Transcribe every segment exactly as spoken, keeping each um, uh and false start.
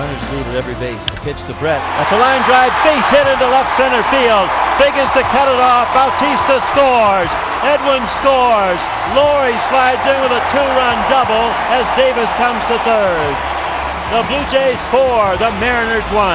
Runners lead at every base. The pitch to Brett. That's a line drive, base hit into left center field. Biggins to cut it off. Bautista scores. Edwin scores. Laurie slides in with a two-run double as Davis comes to third. The Blue Jays four, the Mariners one.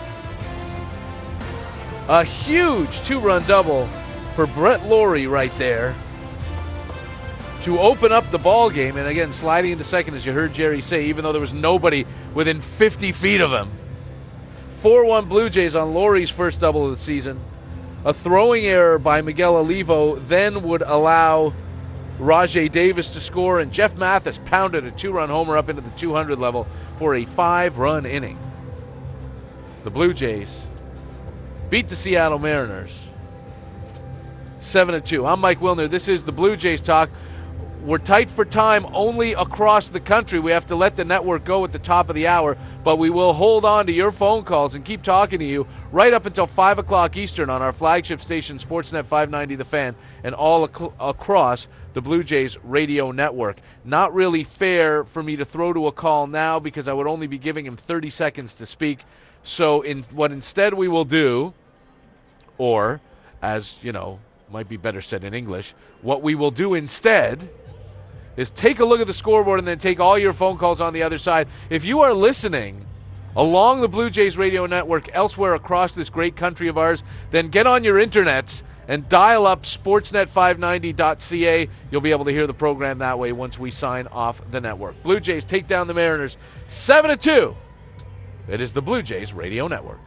A huge two-run double for Brett Laurie right there to open up the ball game, and again, sliding into second, as you heard Jerry say, even though there was nobody within fifty feet of him. four one Blue Jays on Laurie's first double of the season. A throwing error by Miguel Olivo then would allow Rajai Davis to score, and Jeff Mathis pounded a two-run homer up into the two hundred level for a five-run inning. The Blue Jays beat the Seattle Mariners seven to two. I'm Mike Wilner. This is the Blue Jays Talk. We're tight for time only across the country. We have to let the network go at the top of the hour, but we will hold on to your phone calls and keep talking to you right up until five o'clock Eastern on our flagship station, Sportsnet five ninety The Fan, and all ac- across the Blue Jays radio network. Not really fair for me to throw to a call now because I would only be giving him thirty seconds to speak. So in what instead we will do, or as, you know, might be better said in English, what we will do instead is take a look at the scoreboard and then take all your phone calls on the other side. If you are listening along the Blue Jays radio network elsewhere across this great country of ours, then get on your internets and dial up sportsnet five ninety dot c a. You'll be able to hear the program that way once we sign off the network. Blue Jays take down the Mariners seven to two. It is the Blue Jays radio network.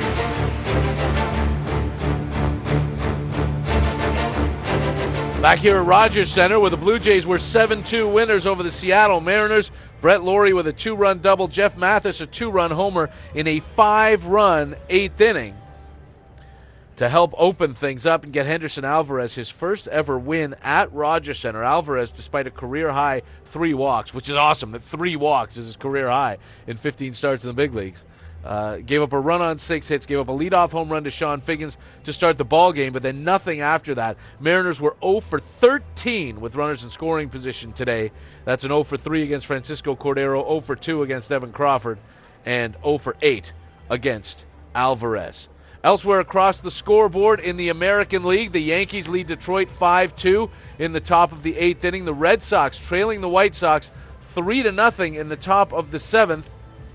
Back here at Rogers Center, where the Blue Jays were seven two winners over the Seattle Mariners. Brett Laurie with a two-run double, Jeff Mathis a two-run homer in a five-run eighth inning to help open things up and get Henderson Alvarez his first ever win at Rogers Center. Alvarez, despite a career-high three walks, which is awesome that three walks is his career high in fifteen starts in the big leagues. Uh, gave up a run on six hits, gave up a leadoff home run to Sean Figgins to start the ball game, but then nothing after that. Mariners were oh for thirteen with runners in scoring position today. That's an oh for three against Francisco Cordero, oh for two against Evan Crawford, and oh for eight against Alvarez. Elsewhere across the scoreboard in the American League, the Yankees lead Detroit five two in the top of the eighth inning. The Red Sox trailing the White Sox three to nothing in the top of the seventh.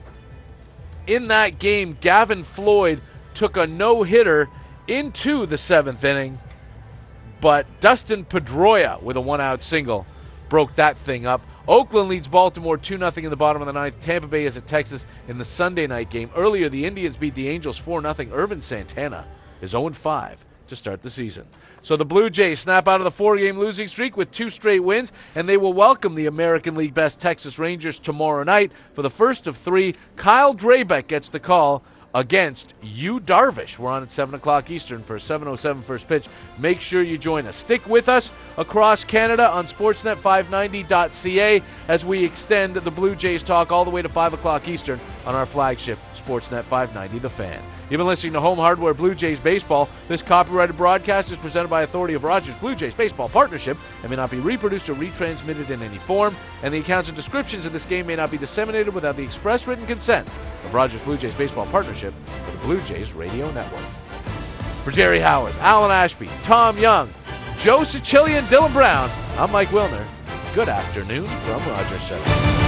In that game, Gavin Floyd took a no-hitter into the seventh inning, but Dustin Pedroia with a one-out single broke that thing up. Oakland leads Baltimore two nothing in the bottom of the ninth. Tampa Bay is at Texas in the Sunday night game. Earlier, the Indians beat the Angels four nothing. Irvin Santana is oh and five to start the season. So the Blue Jays snap out of the four-game losing streak with two straight wins, and they will welcome the American League best Texas Rangers tomorrow night for the first of three. Kyle Drabek gets the call against Yu Darvish. We're on at seven o'clock Eastern for a seven oh seven first pitch. Make sure you join us. Stick with us across Canada on sportsnet five ninety dot c a as we extend the Blue Jays talk all the way to five o'clock Eastern on our flagship Sportsnet five ninety The Fan. You've been listening to Home Hardware Blue Jays Baseball. This copyrighted broadcast is presented by authority of Rogers Blue Jays Baseball Partnership and may not be reproduced or retransmitted in any form, and the accounts and descriptions of this game may not be disseminated without the express written consent of Rogers Blue Jays Baseball Partnership for the Blue Jays Radio Network. For Jerry Howard, Alan Ashby, Tom Young, Joe Sicilian, Dylan Brown, I'm Mike Wilner. Good afternoon from Rogers Center.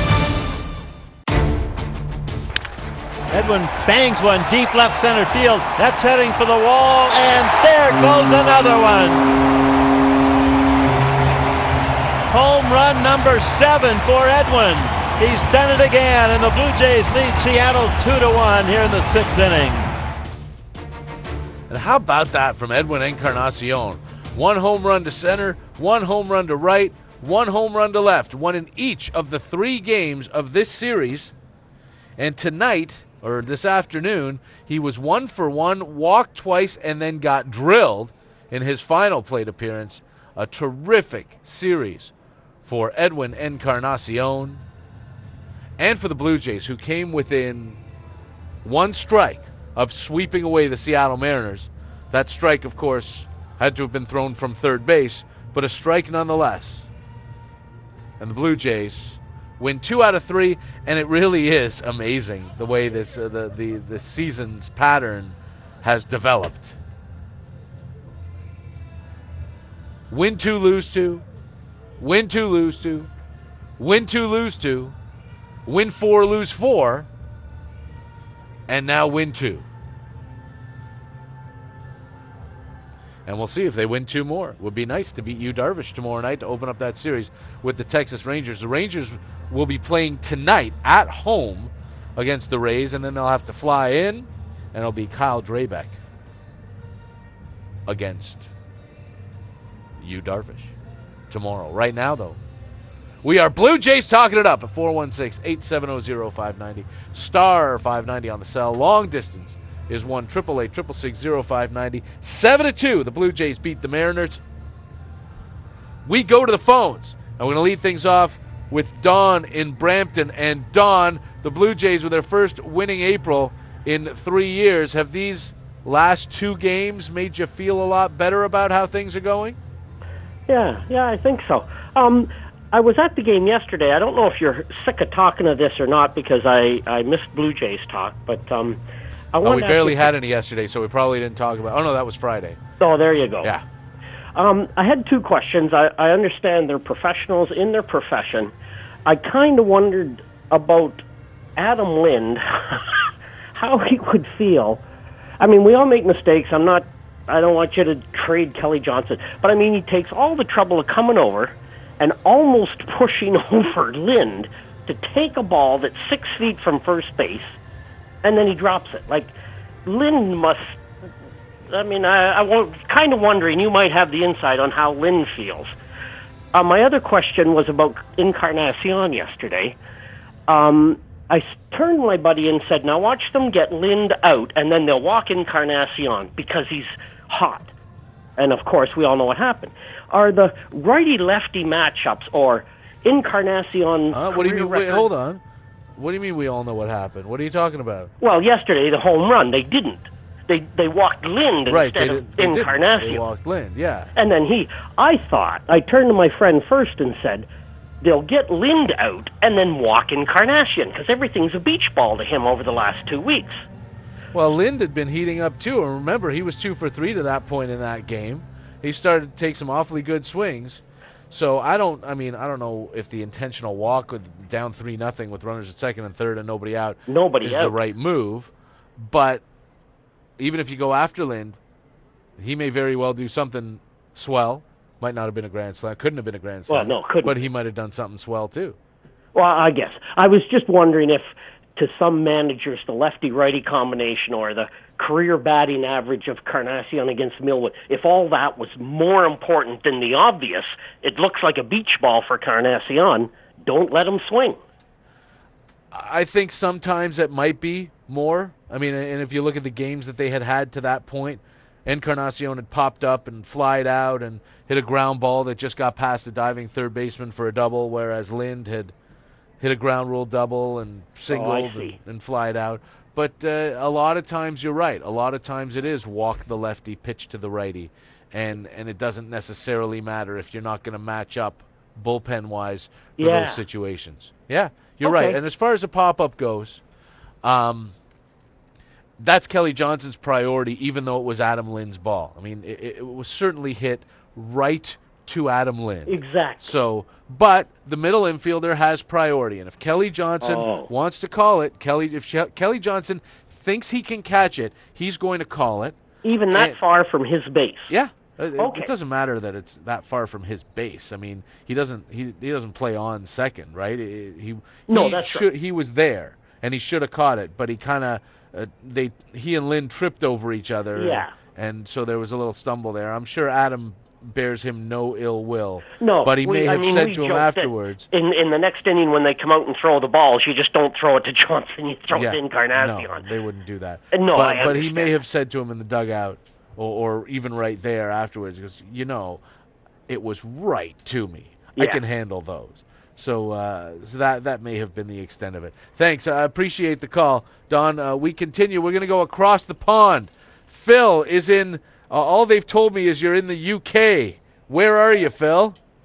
Edwin bangs one deep left center field. That's heading for the wall, and there goes another one. Home run number seven for Edwin. He's done it again, and the Blue Jays lead Seattle two to one here in the sixth inning. And how about that from Edwin Encarnacion? One home run to center, one home run to right, one home run to left. One in each of the three games of this series. And tonight, or this afternoon, he was one for one, walked twice, and then got drilled in his final plate appearance. A terrific series for Edwin Encarnacion and for the Blue Jays, who came within one strike of sweeping away the Seattle Mariners. That strike, of course, had to have been thrown from third base, but a strike nonetheless. And the Blue Jays win two out of three, and it really is amazing the way this uh, the, the the season's pattern has developed. Win two, lose two, win two, lose two, win two, lose two, win four, lose four, and now win two. And we'll see if they win two more. It would be nice to beat Yu Darvish tomorrow night to open up that series with the Texas Rangers. The Rangers will be playing tonight at home against the Rays, and then they'll have to fly in, and it'll be Kyle Drabeck against Yu Darvish tomorrow. Right now, though, we are Blue Jays talking it up at four one six, eight seven zero, zero five nine zero. Star five ninety on the cell. Long distance is one triple eight triple six zero five ninety. Seven to two, the Blue Jays beat the Mariners. We go to the phones, and we're going to lead things off with Don in Brampton. And Don, the Blue Jays with their first winning April in three years. Have these last two games made you feel a lot better about how things are going? Yeah, yeah, I think so. Um, I was at the game yesterday. I don't know if you're sick of talking of this or not because I, I missed Blue Jays talk, but um, I Oh, we barely you, had any yesterday, so we probably didn't talk about. Oh no, that was Friday. Oh, there you go. Yeah. Um, I had two questions. I, I understand they're professionals in their profession. I kind of wondered about Adam Lind, how he would feel. I mean, we all make mistakes. I'm not. I don't want you to trade Kelly Johnson, but I mean, he takes all the trouble of coming over and almost pushing over Lind to take a ball that's six feet from first base, and then he drops it. Like, Lind must, I mean, I, I was kind of wondering, you might have the insight on how Lind feels. Uh, my other question was about Encarnacion yesterday. Um, I s- turned to my buddy and said, now watch them get Lind out, and then they'll walk Encarnacion because he's hot. And, of course, we all know what happened. Are the righty-lefty matchups or Encarnacion... Uh, what do you mean? Wait, record, hold on. What do you mean we all know what happened? What are you talking about? Well, yesterday, the home run, they didn't. They they walked Lind Right, instead they, of did, they, Encarnacion. didn't. They walked Lind, yeah. And then he, I thought, I turned to my friend first and said, they'll get Lind out and then walk Encarnacion because everything's a beach ball to him over the last two weeks. Well, Lind had been heating up too, and remember, he was two for three to that point in that game. He started to take some awfully good swings. So I don't, I mean, I don't know if the intentional walk with down three nothing with runners at second and third and nobody out Nobody is out. the right move. But even if you go after Lind, he may very well do something swell. Might not have been a grand slam. Couldn't have been a grand slam. Well, no, couldn't. But he might have done something swell too. Well, I guess. I was just wondering if, to some managers, the lefty-righty combination or the career batting average of Encarnacion against Millwood, if all that was more important than the obvious, it looks like a beach ball for Encarnacion. Don't let him swing. I think sometimes it might be more. I mean, and if you look at the games that they had had to that point, Encarnacion had popped up and flied out and hit a ground ball that just got past the diving third baseman for a double, whereas Lind had hit a ground rule double and singled Oh, I and, see. and flied out. But uh, a lot of times you're right. A lot of times it is walk the lefty, pitch to the righty, and, and it doesn't necessarily matter if you're not going to match up bullpen-wise for Yeah. those situations. Yeah, you're Okay. right. And as far as the pop-up goes, um, that's Kelly Johnson's priority, even though it was Adam Lind's ball. I mean, it, it was certainly hit right to Adam Lind. Exactly. So, but the middle infielder has priority, and if Kelly Johnson Oh. wants to call it, Kelly, if she, Kelly Johnson thinks he can catch it, he's going to call it. Even that And- far from his base. Yeah. It, Okay. it doesn't matter that it's that far from his base. I mean, he doesn't he, he doesn't play on second, right? He he, No, he that's should right. he was there and he should have caught it, but he kind of uh, they he and Lynn tripped over each other. Yeah. And, and so there was a little stumble there. I'm sure Adam bears him no ill will. No, but he we- may I have mean, said we to him joked that afterwards. In in the next inning, when they come out and throw the balls, you just don't throw it to Johnson. You throw Yeah, it to Encarnacion. no, they wouldn't do that. Uh, no, but, I but he may understand. have said to him in the dugout, or, or even right there afterwards, because you know, it was right to me. I Yeah. can handle those. So, uh, so that that may have been the extent of it. Thanks. I appreciate the call, Don. Uh, we continue. We're going to go across the pond. Phil is in. Uh, all they've told me is you're in the U K. Where are you, Phil?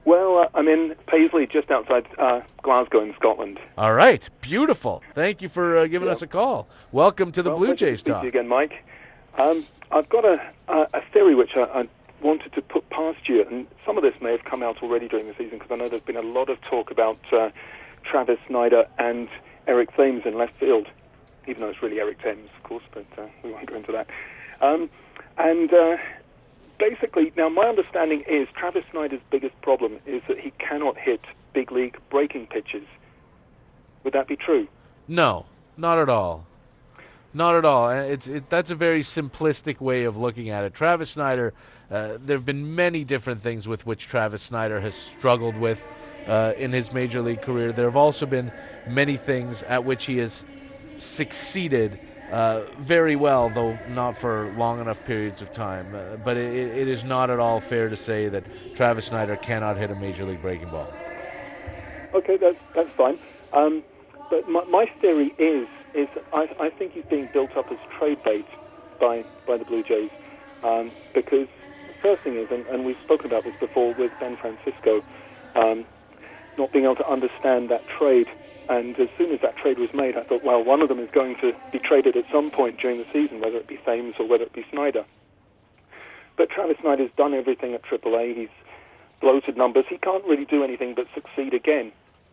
Well, uh, I'm in Paisley, just outside uh, Glasgow in Scotland. All right. Beautiful. Thank you for uh, giving Yeah. us a call. Welcome to the Well, Blue pleasure to Jays speak talk. to you again, Mike. Um, I've got a, a, a theory which I, I wanted to put past you, and some of this may have come out already during the season because I know there's been a lot of talk about uh, Travis Snider and Eric Thames in left field, even though it's really Eric Thames, of course, but uh, we won't go into that. Um, and uh, basically, now my understanding is Travis Snider's biggest problem is that he cannot hit big league breaking pitches. Would that be true? No, not at all. Not at all. And It's it, that's a very simplistic way of looking at it. Travis Snider, uh, there have been many different things with which Travis Snider has struggled with uh, in his major league career. There have also been many things at which he has succeeded uh, very well, though not for long enough periods of time. Uh, but it, it is not at all fair to say that Travis Snider cannot hit a major league breaking ball. Okay, that's that's fine. Um, but my, my theory is is I, I think he's being built up as trade bait by by the Blue Jays um, because the first thing is, and, and we've spoken about this before with Ben Francisco, um, not being able to understand that trade. And as soon as that trade was made, I thought, well, one of them is going to be traded at some point during the season, whether it be Thames or whether it be Snider. But Travis Snider's done everything at triple A. He's bloated numbers. He can't really do anything but succeed again.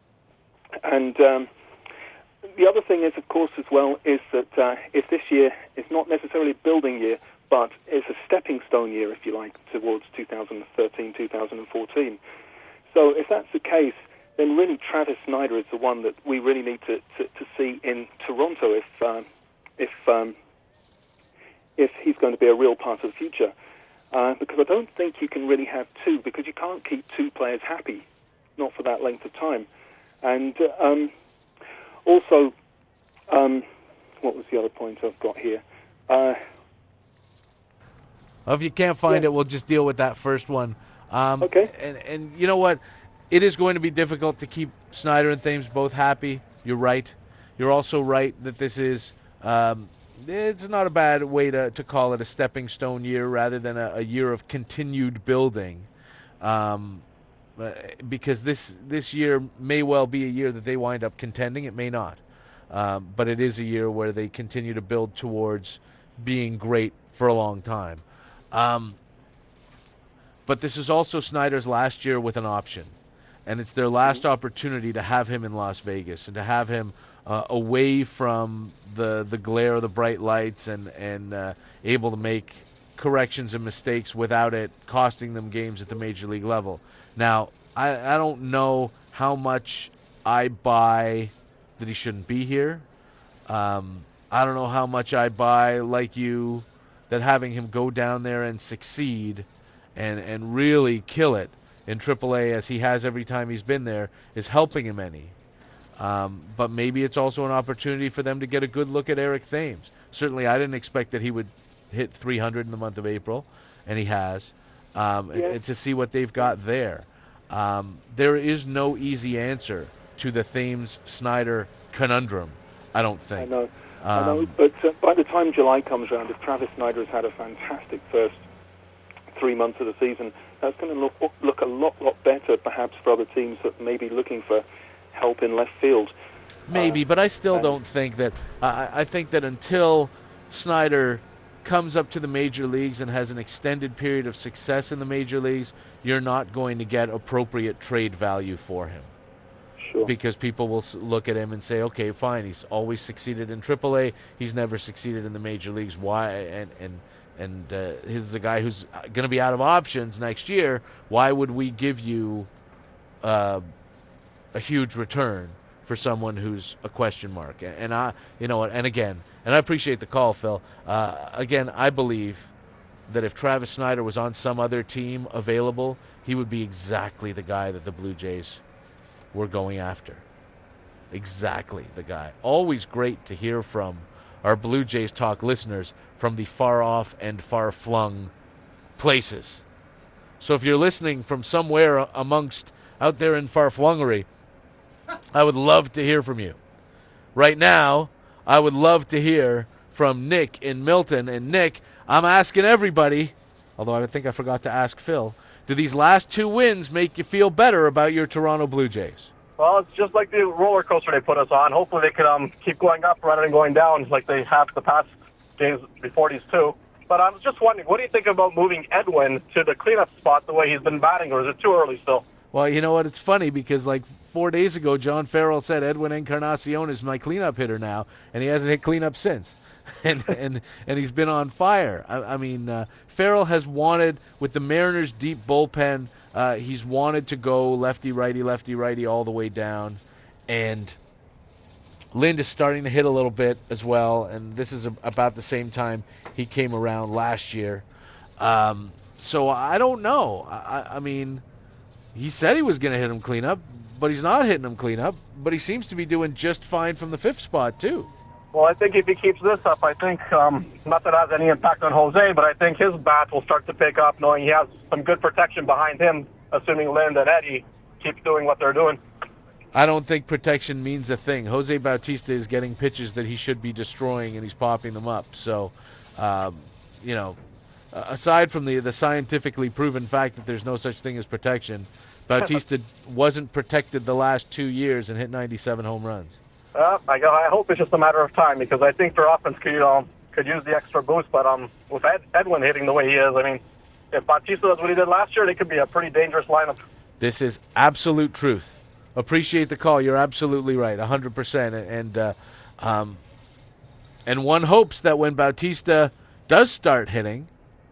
And um, the other thing is, of course, as well, is that uh, if this year is not necessarily a building year, but it's a stepping stone year, if you like, towards two thousand thirteen, two thousand fourteen. So if that's the case, then really Travis Snider is the one that we really need to, to, to see in Toronto if um, if um, if he's going to be a real part of the future. Uh, because I don't think you can really have two, because you can't keep two players happy, not for that length of time. And uh, um, also, um, what was the other point I've got here? Uh, Well, if you can't find Yeah. it, we'll just deal with that first one. Um, Okay. And, and you know what? It is going to be difficult to keep Snider and Thames both happy. You're right. You're also right that this is, um, it's not a bad way to, to call it a stepping stone year rather than a, a year of continued building. Um, uh, because this this year may well be a year that they wind up contending. It may not. Um, but it is a year where they continue to build towards being great for a long time. Um, but this is also Snider's last year with an option. And it's their last opportunity to have him in Las Vegas and to have him uh, away from the the glare of the bright lights and, and uh, able to make corrections and mistakes without it costing them games at the major league level. Now, I, I don't know how much I buy that he shouldn't be here. Um, I don't know how much I buy, like you, that having him go down there and succeed and, and really kill it in triple A, as he has every time he's been there, is helping him any. Um, but maybe it's also an opportunity for them to get a good look at Eric Thames. Certainly I didn't expect that he would hit three hundred in the month of April, and he has, um, Yeah. and to see what they've got there. Um, there is no easy answer to the Thames-Snider conundrum, I don't I think. know, I know. Um, But uh, by the time July comes around, if Travis Snider has had a fantastic first three months of the season, that's going to look look a lot, lot better, perhaps, for other teams that may be looking for help in left field. Maybe, Uh, but I still and- don't think that. I I think that until Snider comes up to the major leagues and has an extended period of success in the major leagues, you're not going to get appropriate trade value for him. Sure. Because people will s- look at him and say, okay, fine, he's always succeeded in triple A, he's never succeeded in the major leagues. Why? And and and uh, he's the guy who's going to be out of options next year. Why would we give you uh, a huge return for someone who's a question mark? And, and I, you know, and again, and I appreciate the call, Phil. Uh, again, I believe that if Travis Snider was on some other team available, he would be exactly the guy that the Blue Jays were going after. Exactly the guy. Always great to hear from our Blue Jays Talk listeners from the far off and far flung places. So if you're listening from somewhere amongst out there in far flungery, I would love to hear from you. Right now, I would love to hear from Nick in Milton. And Nick, I'm asking everybody, although I think I forgot to ask Phil, do these last two wins make you feel better about your Toronto Blue Jays? Well, it's just like the roller coaster they put us on. Hopefully they could um, keep going up rather than going down like they have the past games before these two. But I was just wondering, what do you think about moving Edwin to the cleanup spot the way he's been batting, or is it too early still? Well, you know what? It's funny because like four days ago, John Farrell said Edwin Encarnacion is my cleanup hitter now, and he hasn't hit cleanup since. and, and and he's been on fire. I, I mean, uh, Farrell has wanted, with the Mariners' deep bullpen, uh, he's wanted to go lefty, righty, lefty, righty all the way down. And Lind is starting to hit a little bit as well, and this is a, about the same time he came around last year. Um, so I don't know. I, I mean, he said he was going to hit him cleanup, but he's not hitting him cleanup. But he seems to be doing just fine from the fifth spot, too. Well, I think if he keeps this up, I think, um, not that it has any impact on Jose, but I think his bat will start to pick up, knowing he has some good protection behind him, assuming Lind and Eddie keep doing what they're doing. I don't think protection means a thing. Jose Bautista is getting pitches that he should be destroying, and he's popping them up. So, um, you know, aside from the, the scientifically proven fact that there's no such thing as protection, Bautista wasn't protected the last two years and hit ninety-seven home runs. Uh, I, I hope it's just a matter of time, because I think their offense could, you know, could use the extra boost. But um, with Ed, Edwin hitting the way he is, I mean, if Bautista does what he did last year, they could be a pretty dangerous lineup. This is absolute truth. Appreciate the call. You're absolutely right, one hundred percent. And uh, um, and one hopes that when Bautista does start hitting,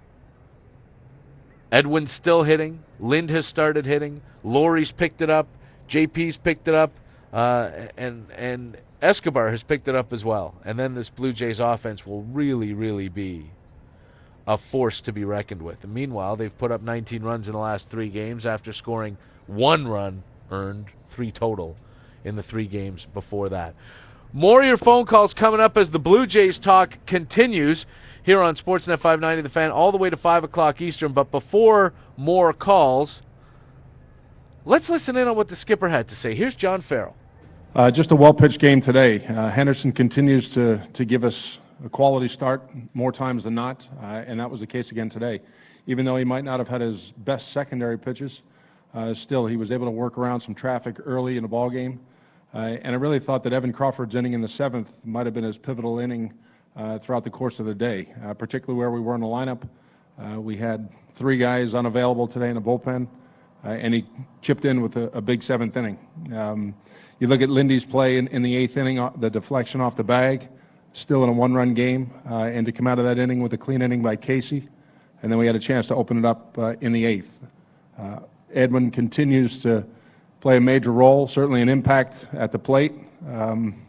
Edwin's still hitting, Lind has started hitting, Laurie's picked it up, J P's picked it up, uh, and and Escobar has picked it up as well. And then this Blue Jays offense will really, really be a force to be reckoned with. And meanwhile, they've put up nineteen runs in the last three games after scoring one run earned, three total in the three games before that. More of your phone calls coming up as the Blue Jays talk continues here on Sportsnet five ninety The Fan all the way to five o'clock Eastern. But before more calls, let's listen in on what the skipper had to say. Here's John Farrell. Uh, just a well-pitched game today. Uh, Henderson continues to, to give us a quality start more times than not, uh, and that was the case again today. Even though he might not have had his best secondary pitches, uh, still he was able to work around some traffic early in the ball game. Uh, and I really thought that Evan Crawford's inning in the seventh might have been his pivotal inning uh, throughout the course of the day, uh, particularly where we were in the lineup. Uh, we had three guys unavailable today in the bullpen, uh, and he chipped in with a, a big seventh inning. Um, you look at Lindy's play in, in the eighth inning, the deflection off the bag, still in a one-run game, uh, and to come out of that inning with a clean inning by Casey, and then we had a chance to open it up uh, in the eighth. Uh, Edwin continues to play a major role, certainly an impact at the plate. Um,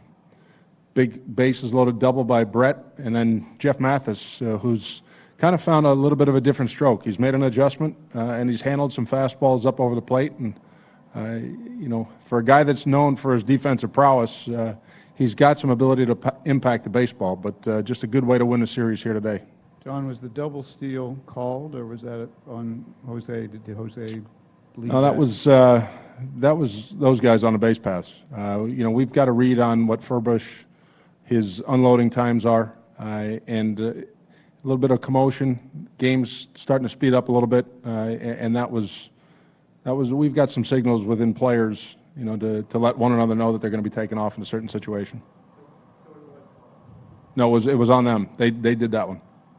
big bases loaded double by Brett, and then Jeff Mathis, uh, who's kind of found a little bit of a different stroke. He's made an adjustment, uh, and he's handled some fastballs up over the plate. And, uh, you know, for a guy that's known for his defensive prowess, uh, he's got some ability to p- impact the baseball, but uh, just a good way to win the series here today. John, was the double steal called, or was that on Jose? Did Jose lead No, that, that? was uh, that was those guys on the base paths. Uh, you know, we've got to read on what Furbush, his unloading times are, uh, and uh, a little bit of commotion. Game's starting to speed up a little bit, uh, and that was that was. We've got some signals within players, you know, to to let one another know that they're going to be taken off in a certain situation. No, it was it was on them. They they did that one.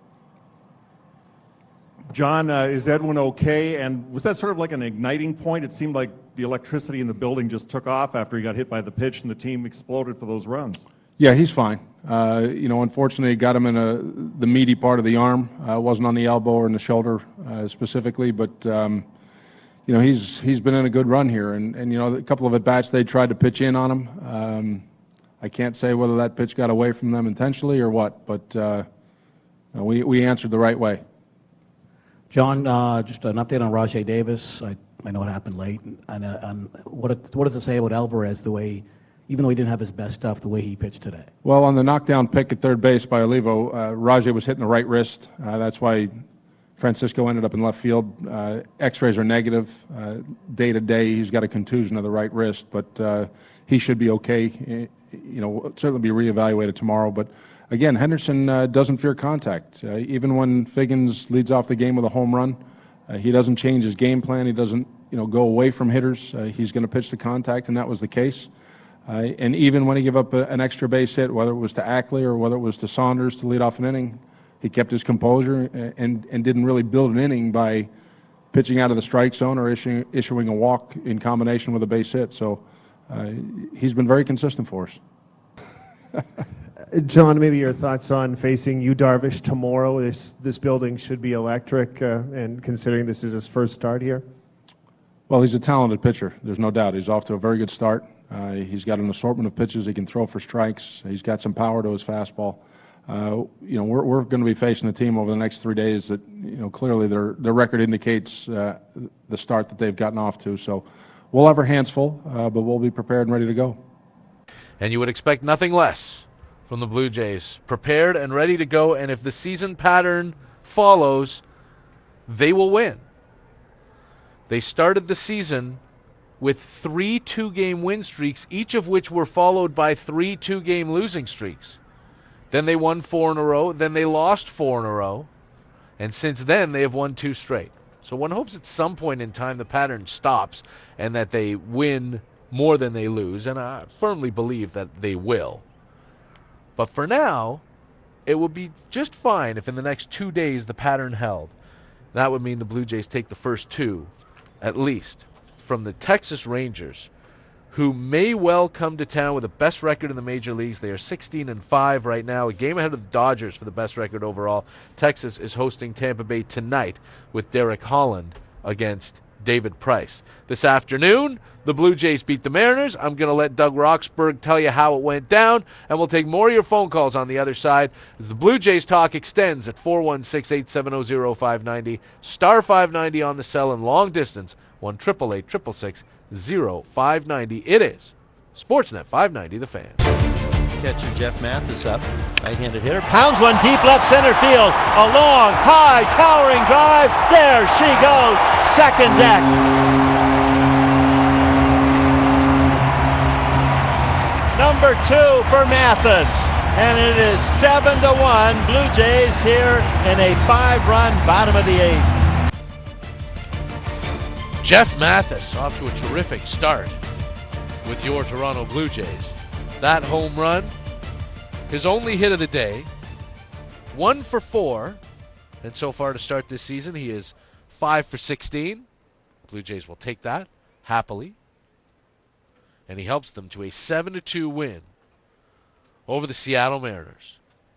John, uh, is Edwin okay? And was that sort of like an igniting point? It seemed like the electricity in the building just took off after he got hit by the pitch and the team exploded for those runs. Yeah, he's fine. Uh, you know, unfortunately, got him in a, the meaty part of the arm. Uh, wasn't on the elbow or in the shoulder uh, specifically, but um, you know, he's he's been in a good run here. And, and you know, a couple of at bats they tried to pitch in on him. Um, I can't say whether that pitch got away from them intentionally or what, but uh, we we answered the right way. John, uh, just an update on Rajai Davis. I, I know it happened late. And, uh, and what, it, what does it say about Alvarez, the way, even though he didn't have his best stuff, the way he pitched today? Well, on the knockdown pick at third base by Olivo, uh, Rajai was hitting the right wrist. Uh, that's why Francisco ended up in left field. Uh, X-rays are negative. Uh, day to day, he's got a contusion of the right wrist, but uh, he should be okay. You know, certainly be reevaluated tomorrow. But again, Henderson uh, doesn't fear contact. Uh, even when Figgins leads off the game with a home run, Uh, he doesn't change his game plan. He doesn't, you know, go away from hitters. Uh, he's going to pitch to contact, and that was the case. Uh, and even when he gave up a, an extra base hit, whether it was to Ackley or whether it was to Saunders to lead off an inning, he kept his composure and, and didn't really build an inning by pitching out of the strike zone or issuing, issuing a walk in combination with a base hit. So uh, he's been very consistent for us. John, maybe your thoughts on facing Yu Darvish tomorrow. This this building should be electric, uh, and considering this is his first start here. Well, he's a talented pitcher. There's no doubt. He's off to a very good start. Uh, he's got an assortment of pitches he can throw for strikes. He's got some power to his fastball. Uh, you know, we're we're going to be facing a team over the next three days that, you know, clearly their their record indicates uh, the start that they've gotten off to. So we'll have our hands full, uh, but we'll be prepared and ready to go. And you would expect nothing less from the Blue Jays. Prepared and ready to go, and if the season pattern follows, they will win. They started the season with three two-game win streaks, each of which were followed by three two-game losing streaks. Then they won four in a row. Then they lost four in a row. And since then, they have won two straight. So one hopes at some point in time the pattern stops and that they win more than they lose. And I firmly believe that they will. But for now, it would be just fine if in the next two days the pattern held. That would mean the Blue Jays take the first two, at least, from the Texas Rangers, who may well come to town with the best record in the major leagues. They are sixteen and five right now, a game ahead of the Dodgers for the best record overall. Texas is hosting Tampa Bay tonight with Derek Holland against David Price. This afternoon, the Blue Jays beat the Mariners. I'm going to let Doug Roxburgh tell you how it went down, and we'll take more of your phone calls on the other side as the Blue Jays talk extends at four one six, eight seven zero, zero five nine zero, star five ninety on the cell, and long distance, one eight eight eight, six six six, zero five nine zero. It is Sportsnet five ninety, The Fan. Catcher Jeff Mathis up, right-handed hitter, pounds one deep left center field, a long, high, towering drive, there she goes, second deck. Number two for Mathis, and it is seven to one, Blue Jays here in a five-run bottom of the eighth. Jeff Mathis off to a terrific start with your Toronto Blue Jays. That home run, his only hit of the day, one for four, and so far to start this season, he is five for sixteen. Blue Jays will take that happily, and he helps them to a seven to two win over the Seattle Mariners.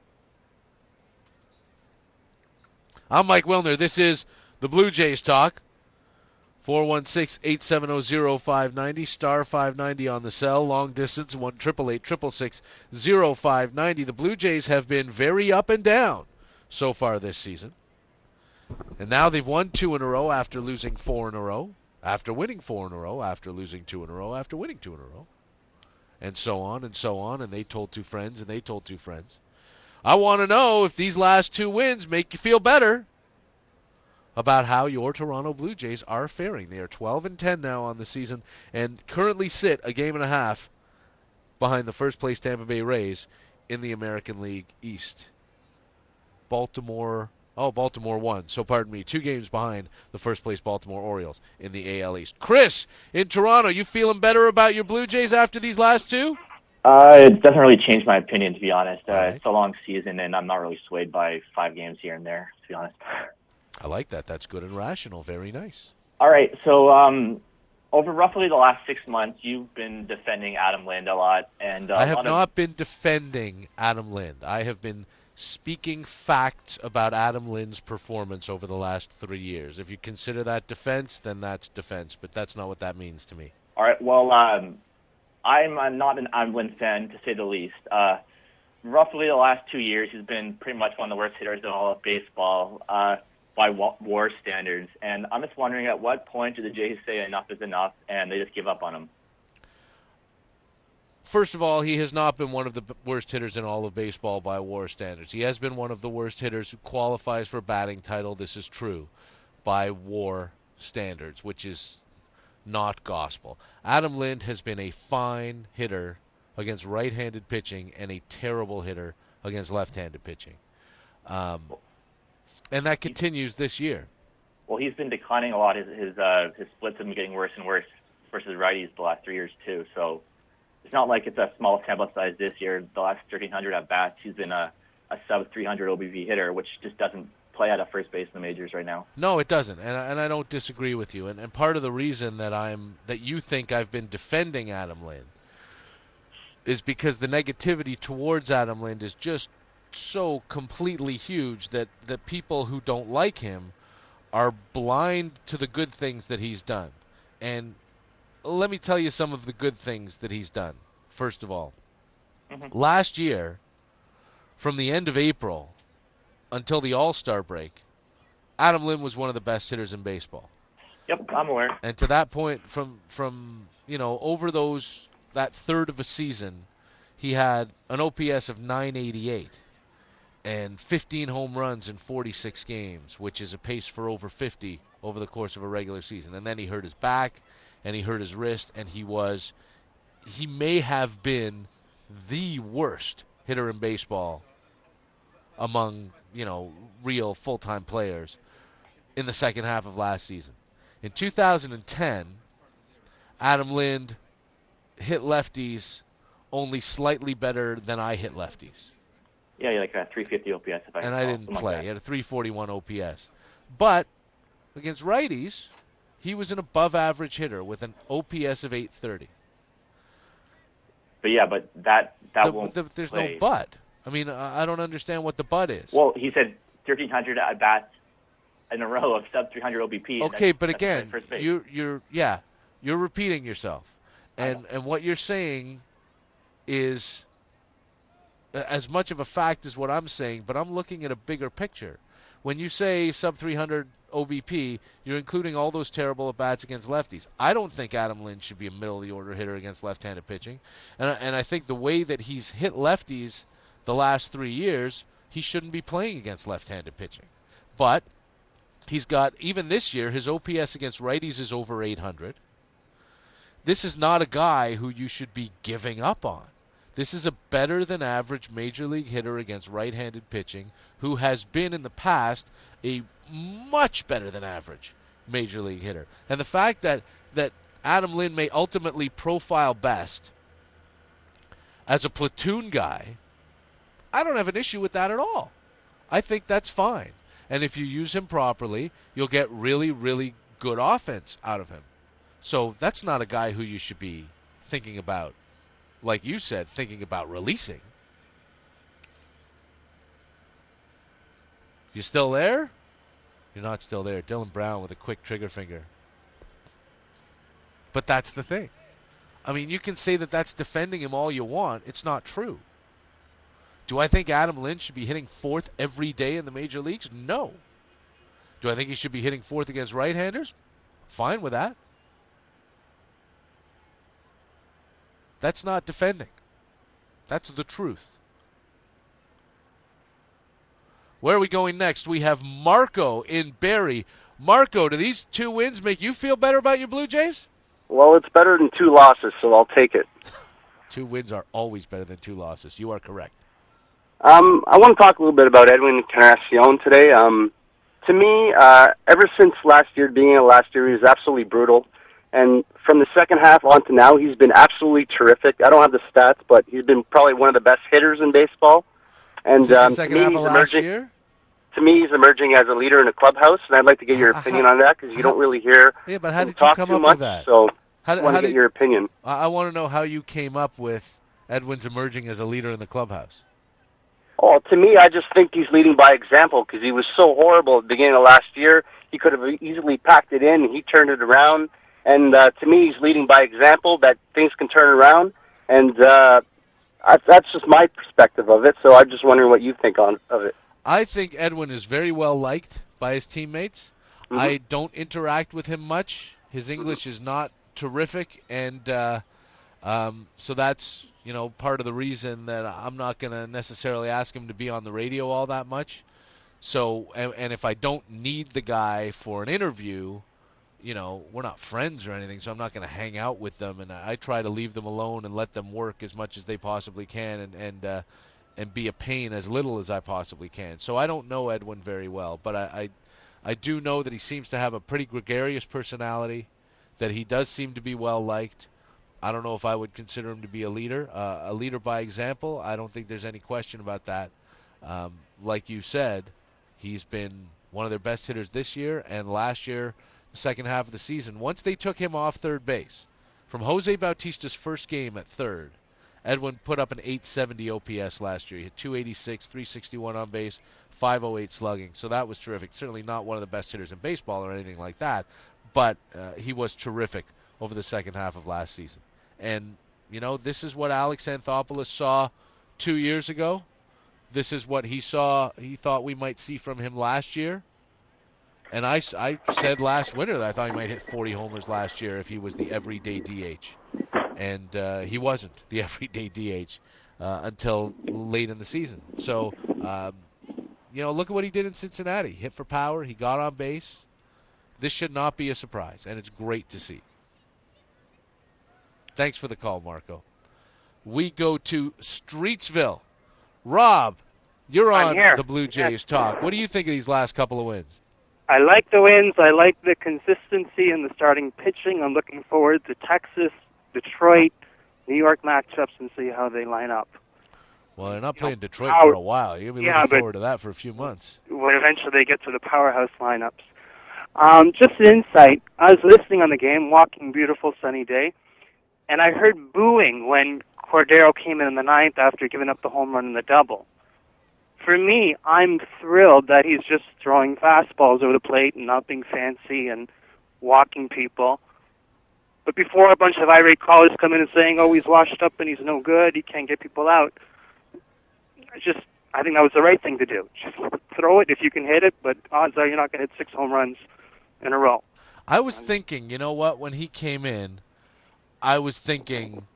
I'm Mike Wilner. This is the Blue Jays Talk. four one six, eight seven zero, zero five nine zero, star five ninety on the cell, long distance, one eight eight eight, six six six, zero five nine zero. The Blue Jays have been very up and down so far this season. And now they've won two in a row after losing four in a row, after winning four in a row, after losing two in a row, after winning two in a row, and so on and so on, and they told two friends, and they told two friends. I want to know if these last two wins make you feel better about how your Toronto Blue Jays are faring. They are twelve and ten now on the season and currently sit a game and a half behind the first place Tampa Bay Rays in the American League East. Baltimore, oh, Baltimore won, so pardon me, two games behind the first place Baltimore Orioles in the A L East. Chris, in Toronto, you feeling better about your Blue Jays after these last two? Uh, it doesn't really change my opinion, to be honest. Uh, right. It's a long season, and I'm not really swayed by five games here and there, to be honest. I like that. That's good and rational. Very nice. All right. So um, over roughly the last six months, you've been defending Adam Lind a lot. and uh, I have of... not been defending Adam Lind. I have been speaking facts about Adam Lind's performance over the last three years. If you consider that defense, then that's defense. But that's not what that means to me. All right. Well, um, I'm, I'm not an Adam Lind fan, to say the least. Uh, roughly the last two years, he's been pretty much one of the worst hitters in all of baseball. Uh, by WAR standards, and I'm just wondering at what point do the Jays say enough is enough and they just give up on him? First of all, he has not been one of the worst hitters in all of baseball by WAR standards. He has been one of the worst hitters who qualifies for batting title. This is true by WAR standards, which is not gospel. Adam Lind has been a fine hitter against right-handed pitching and a terrible hitter against left-handed pitching. Um, And that continues this year. well, he's been declining a lot. His his uh, his splits have been getting worse and worse versus righties the last three years too. So it's not like it's a small sample size this year. The last thirteen hundred at bats, he's been a, a sub three hundred O B P hitter, which just doesn't play out of first base in the majors right now. No, it doesn't, and I, and I don't disagree with you. And, and part of the reason that I'm that you think I've been defending Adam Lind is because the negativity towards Adam Lind is just so completely huge that the people who don't like him are blind to the good things that he's done. And let me tell you some of the good things that he's done. First of all, mm-hmm. last year, from the end of April until the All-Star break, Adam Lind was one of the best hitters in baseball. Yep, I'm aware. And to that point, from from you know over those that third of a season, he had an O P S of nine eighty-eight and fifteen home runs in forty-six games, which is a pace for over fifty over the course of a regular season. And then he hurt his back, and he hurt his wrist, and he was he may have been the worst hitter in baseball among, you know, real full-time players in the second half of last season. In two thousand ten, Adam Lind hit lefties only slightly better than I hit lefties. Yeah, like a three fifty O P S. If I and I didn't play. Like he had a three forty-one O P S. But against righties, he was an above-average hitter with an O P S of eight thirty. But yeah, but that that the, won't. The, there's play. no but. I mean, I don't understand what the but is. Well, he said thirteen hundred at bats in a row of sub three hundred O B P. Okay, that's, but that's again, you're you're yeah, you're repeating yourself, and and what you're saying is as much of a fact as what I'm saying, but I'm looking at a bigger picture. When you say sub three hundred O B P, you're including all those terrible at-bats against lefties. I don't think Adam Lind should be a middle-of-the-order hitter against left-handed pitching, and and I think the way that he's hit lefties the last three years, he shouldn't be playing against left-handed pitching. But he's got, even this year, his O P S against righties is over eight hundred. This is not a guy who you should be giving up on. This is a better-than-average major league hitter against right-handed pitching who has been in the past a much better-than-average major league hitter. And the fact that, that Adam Lind may ultimately profile best as a platoon guy, I don't have an issue with that at all. I think that's fine. And if you use him properly, you'll get really, really good offense out of him. So that's not a guy who you should be thinking about, like you said, thinking about releasing. You still there? You're not still there. Dylan Brown with a quick trigger finger. But that's the thing. I mean, you can say that that's defending him all you want. It's not true. Do I think Adam Lind should be hitting fourth every day in the major leagues? No. Do I think he should be hitting fourth against right-handers? Fine with that. That's not defending. That's the truth. Where are we going next? We have Marco in Barrie. Marco, do these two wins make you feel better about your Blue Jays? Well, it's better than two losses, so I'll take it. Two wins are always better than two losses. You are correct. Um, I want to talk a little bit about Edwin Encarnacion today. Um, to me, uh, ever since last year, being a last year, he was absolutely brutal. And from the second half on to now, he's been absolutely terrific. I don't have the stats, but he's been probably one of the best hitters in baseball. And Since um, the second to me, half he's of last emerging, year? To me, he's emerging as a leader in the clubhouse, and I'd like to get your opinion on that because you don't really hear yeah, but how him did you talk come too up much. with that? So how, I want how to get did, your opinion. I, I want to know how you came up with Edwin's emerging as a leader in the clubhouse. Oh, to me, I just think he's leading by example because he was so horrible at the beginning of last year. He could have easily packed it in. He turned it around. And uh, to me, he's leading by example that things can turn around. And uh, I, that's just my perspective of it. So I'm just wondering what you think on of it. I think Edwin is very well liked by his teammates. Mm-hmm. I don't interact with him much. His English mm-hmm. is not terrific. And uh, um, so that's, you know, part of the reason that I'm not going to necessarily ask him to be on the radio all that much. So, and, and if I don't need the guy for an interview, you know, we're not friends or anything, so I'm not going to hang out with them. And I, I try to leave them alone and let them work as much as they possibly can and and, uh, and be a pain as little as I possibly can. So I don't know Edwin very well, but I, I I do know that he seems to have a pretty gregarious personality, that he does seem to be well-liked. I don't know if I would consider him to be a leader. Uh, a leader by example, I don't think there's any question about that. Um, like you said, he's been one of their best hitters this year and last year, the second half of the season. Once they took him off third base, from Jose Bautista's first game at third, Edwin put up an eight seventy O P S last year. He hit two eighty-six, three sixty-one on base, five oh eight slugging. So that was terrific. Certainly not one of the best hitters in baseball or anything like that, but uh, he was terrific over the second half of last season. And, you know, this is what Alex Anthopoulos saw two years ago. This is what he saw, he thought we might see from him last year. And I, I said last winter that I thought he might hit forty homers last year if he was the everyday D H. And uh, he wasn't the everyday D H uh, until late in the season. So, um, you know, look at what he did in Cincinnati. Hit for power. He got on base. This should not be a surprise, and it's great to see. Thanks for the call, Marco. We go to Streetsville. Rob, you're on the Blue Jays talk. What do you think of these last couple of wins? I like the wins. I like the consistency in the starting pitching. I'm looking forward to Texas, Detroit, New York matchups and see how they line up. Well, they're not playing Detroit power, for a while. You're going to be yeah, looking forward to that for a few months. When eventually they get to the powerhouse lineups. Um, just an insight. I was listening on the game, walking beautiful sunny day, and I heard booing when Cordero came in in the ninth after giving up the home run and the double. For me, I'm thrilled that he's just throwing fastballs over the plate and not being fancy and walking people. But before a bunch of irate callers come in and saying, oh, he's washed up and he's no good, he can't get people out, I just, I think that was the right thing to do. Just throw it if you can hit it, but odds are you're not going to hit six home runs in a row. I was thinking, you know what, when he came in, I was thinking,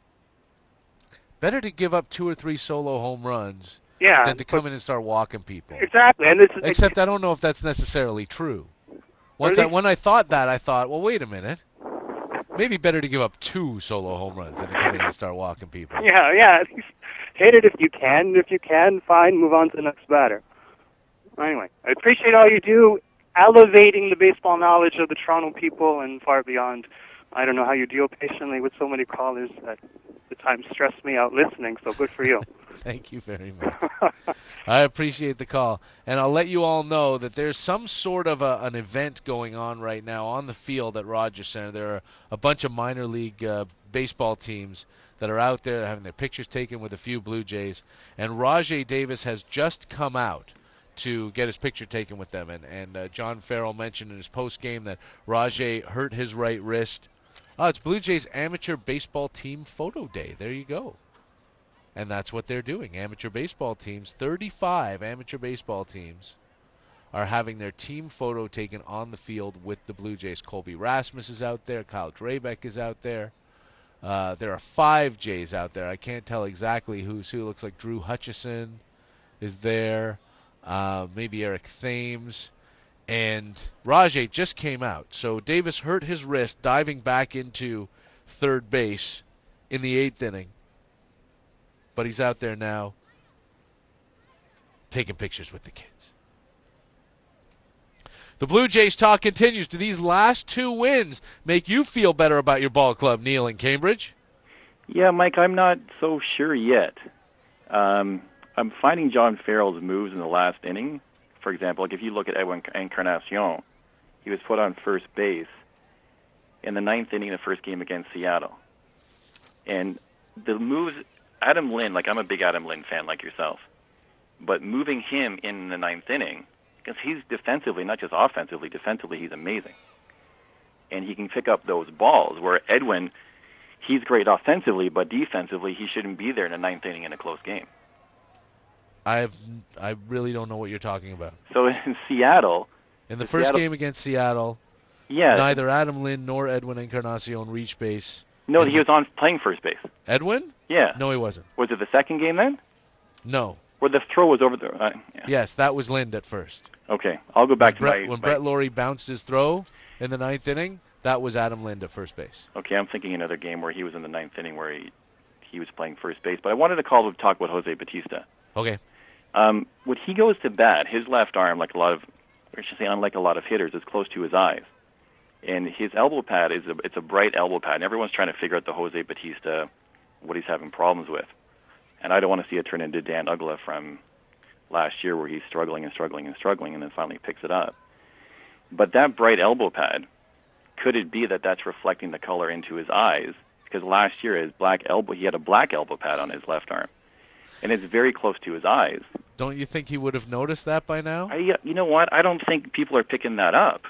better to give up two or three solo home runs yeah, than to come in and start walking people. Exactly. And this is, Except I don't know if that's necessarily true. Once I, when I thought that, I thought, well, wait a minute. Maybe better to give up two solo home runs than to come in and start walking people. Yeah, yeah. Hit it if you can. If you can, fine, move on to the next batter. Anyway, I appreciate all you do, elevating the baseball knowledge of the Toronto people and far beyond. I don't know how you deal patiently with so many callers that the time stress me out listening, so good for you. Thank you very much. I appreciate the call. And I'll let you all know that there's some sort of a, an event going on right now on the field at Rogers Center. There are a bunch of minor league uh, baseball teams that are out there having their pictures taken with a few Blue Jays. And Rajai Davis has just come out to get his picture taken with them. And, and uh, John Farrell mentioned in his postgame that Rajai hurt his right wrist. Oh, it's Blue Jays Amateur Baseball Team Photo Day. There you go. And that's what they're doing. Amateur baseball teams, thirty-five amateur baseball teams, are having their team photo taken on the field with the Blue Jays. Colby Rasmus is out there. Kyle Drabeck is out there. Uh, there are five Jays out there. I can't tell exactly who's who. It looks like Drew Hutchison is there. Uh, maybe Eric Thames. And Rajai just came out. So Davis hurt his wrist diving back into third base in the eighth inning. But he's out there now taking pictures with the kids. The Blue Jays talk continues. Do these last two wins make you feel better about your ball club, Neil in Cambridge? Yeah, Mike, I'm not so sure yet. Um, I'm finding John Farrell's moves in the last inning. For example, like if you look at Edwin Encarnacion, he was put on first base in the ninth inning of the first game against Seattle. And the moves, Adam Lind, like I'm a big Adam Lind fan like yourself, but moving him in the ninth inning, because he's defensively, not just offensively, defensively he's amazing. And he can pick up those balls, where Edwin, he's great offensively, but defensively he shouldn't be there in the ninth inning in a close game. I have, I really don't know what you're talking about. So in Seattle, in the, the first Seattle, game against Seattle, yeah, neither Adam Lind nor Edwin Encarnacion reached base. No, he was on playing first base. Edwin? Yeah. No, he wasn't. Was it the second game then? No. Where the throw was over the. Uh, yeah. Yes, that was Lind at first. Okay, I'll go back when to Brett, my. When my, Brett Laurie bounced his throw in the ninth inning, that was Adam Lind at first base. Okay, I'm thinking another game where he was in the ninth inning where he he was playing first base. But I wanted to call to talk about Jose Bautista. Okay. Um, when he goes to bat, his left arm, like a lot of or I should say, unlike a lot of hitters, is close to his eyes. And his elbow pad is a, it's a bright elbow pad, and everyone's trying to figure out the Jose Bautista, what he's having problems with. And I don't want to see it turn into Dan Uggla from last year where he's struggling and struggling and struggling and then finally picks it up. But that bright elbow pad, could it be that that's reflecting the color into his eyes? Because last year his black elbow, he had a black elbow pad on his left arm, and it's very close to his eyes. Don't you think he would have noticed that by now? I, you know what? I don't think people are picking that up.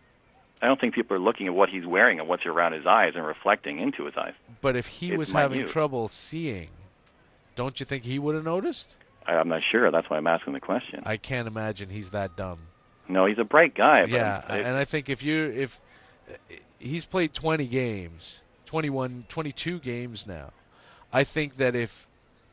I don't think people are looking at what he's wearing and what's around his eyes and reflecting into his eyes. But if he It's was minute. having trouble seeing, don't you think he would have noticed? I, I'm not sure. That's why I'm asking the question. I can't imagine he's that dumb. No, he's a bright guy. But Yeah, I, and I think if you if he's played twenty games, twenty-one, twenty-two games now, I think that if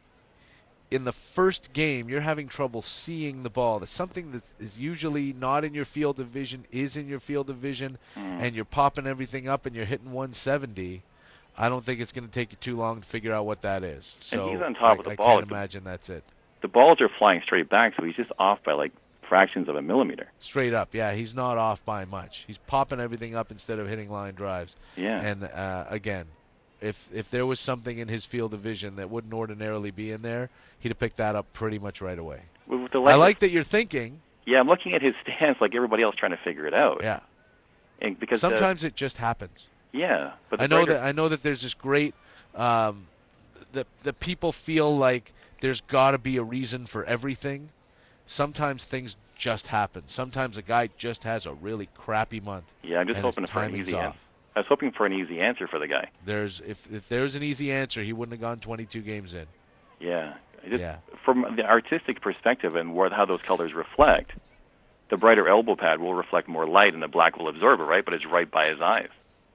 in the first game you're having trouble seeing the ball, that something that is usually not in your field of vision is in your field of vision, mm. and you're popping everything up and you're hitting one seventy, I don't think it's going to take you too long to figure out what that is. So and he's on top I, of the I ball. can't imagine that's it. The balls are flying straight back, so he's just off by like fractions of a millimeter. Straight up, yeah. He's not off by much. He's popping everything up instead of hitting line drives. Yeah. And uh, again, if if there was something in his field of vision that wouldn't ordinarily be in there, he'd have picked that up pretty much right away. With the I like that you're thinking. Yeah, I'm looking at his stance like everybody else trying to figure it out. Yeah. And because sometimes the, it just happens. Yeah, but I know that I know that there's this great um, that that people feel like there's got to be a reason for everything. Sometimes things just happen. Sometimes a guy just has a really crappy month. Yeah, I'm just and hoping his for an timing's easy off. answer. I was hoping for an easy answer for the guy. There's if if there's an easy answer, he wouldn't have gone twenty-two games in. Yeah, I just, yeah. From the artistic perspective and where, how those colors reflect, the brighter elbow pad will reflect more light, and the black will absorb it, right? But it's right by his eyes.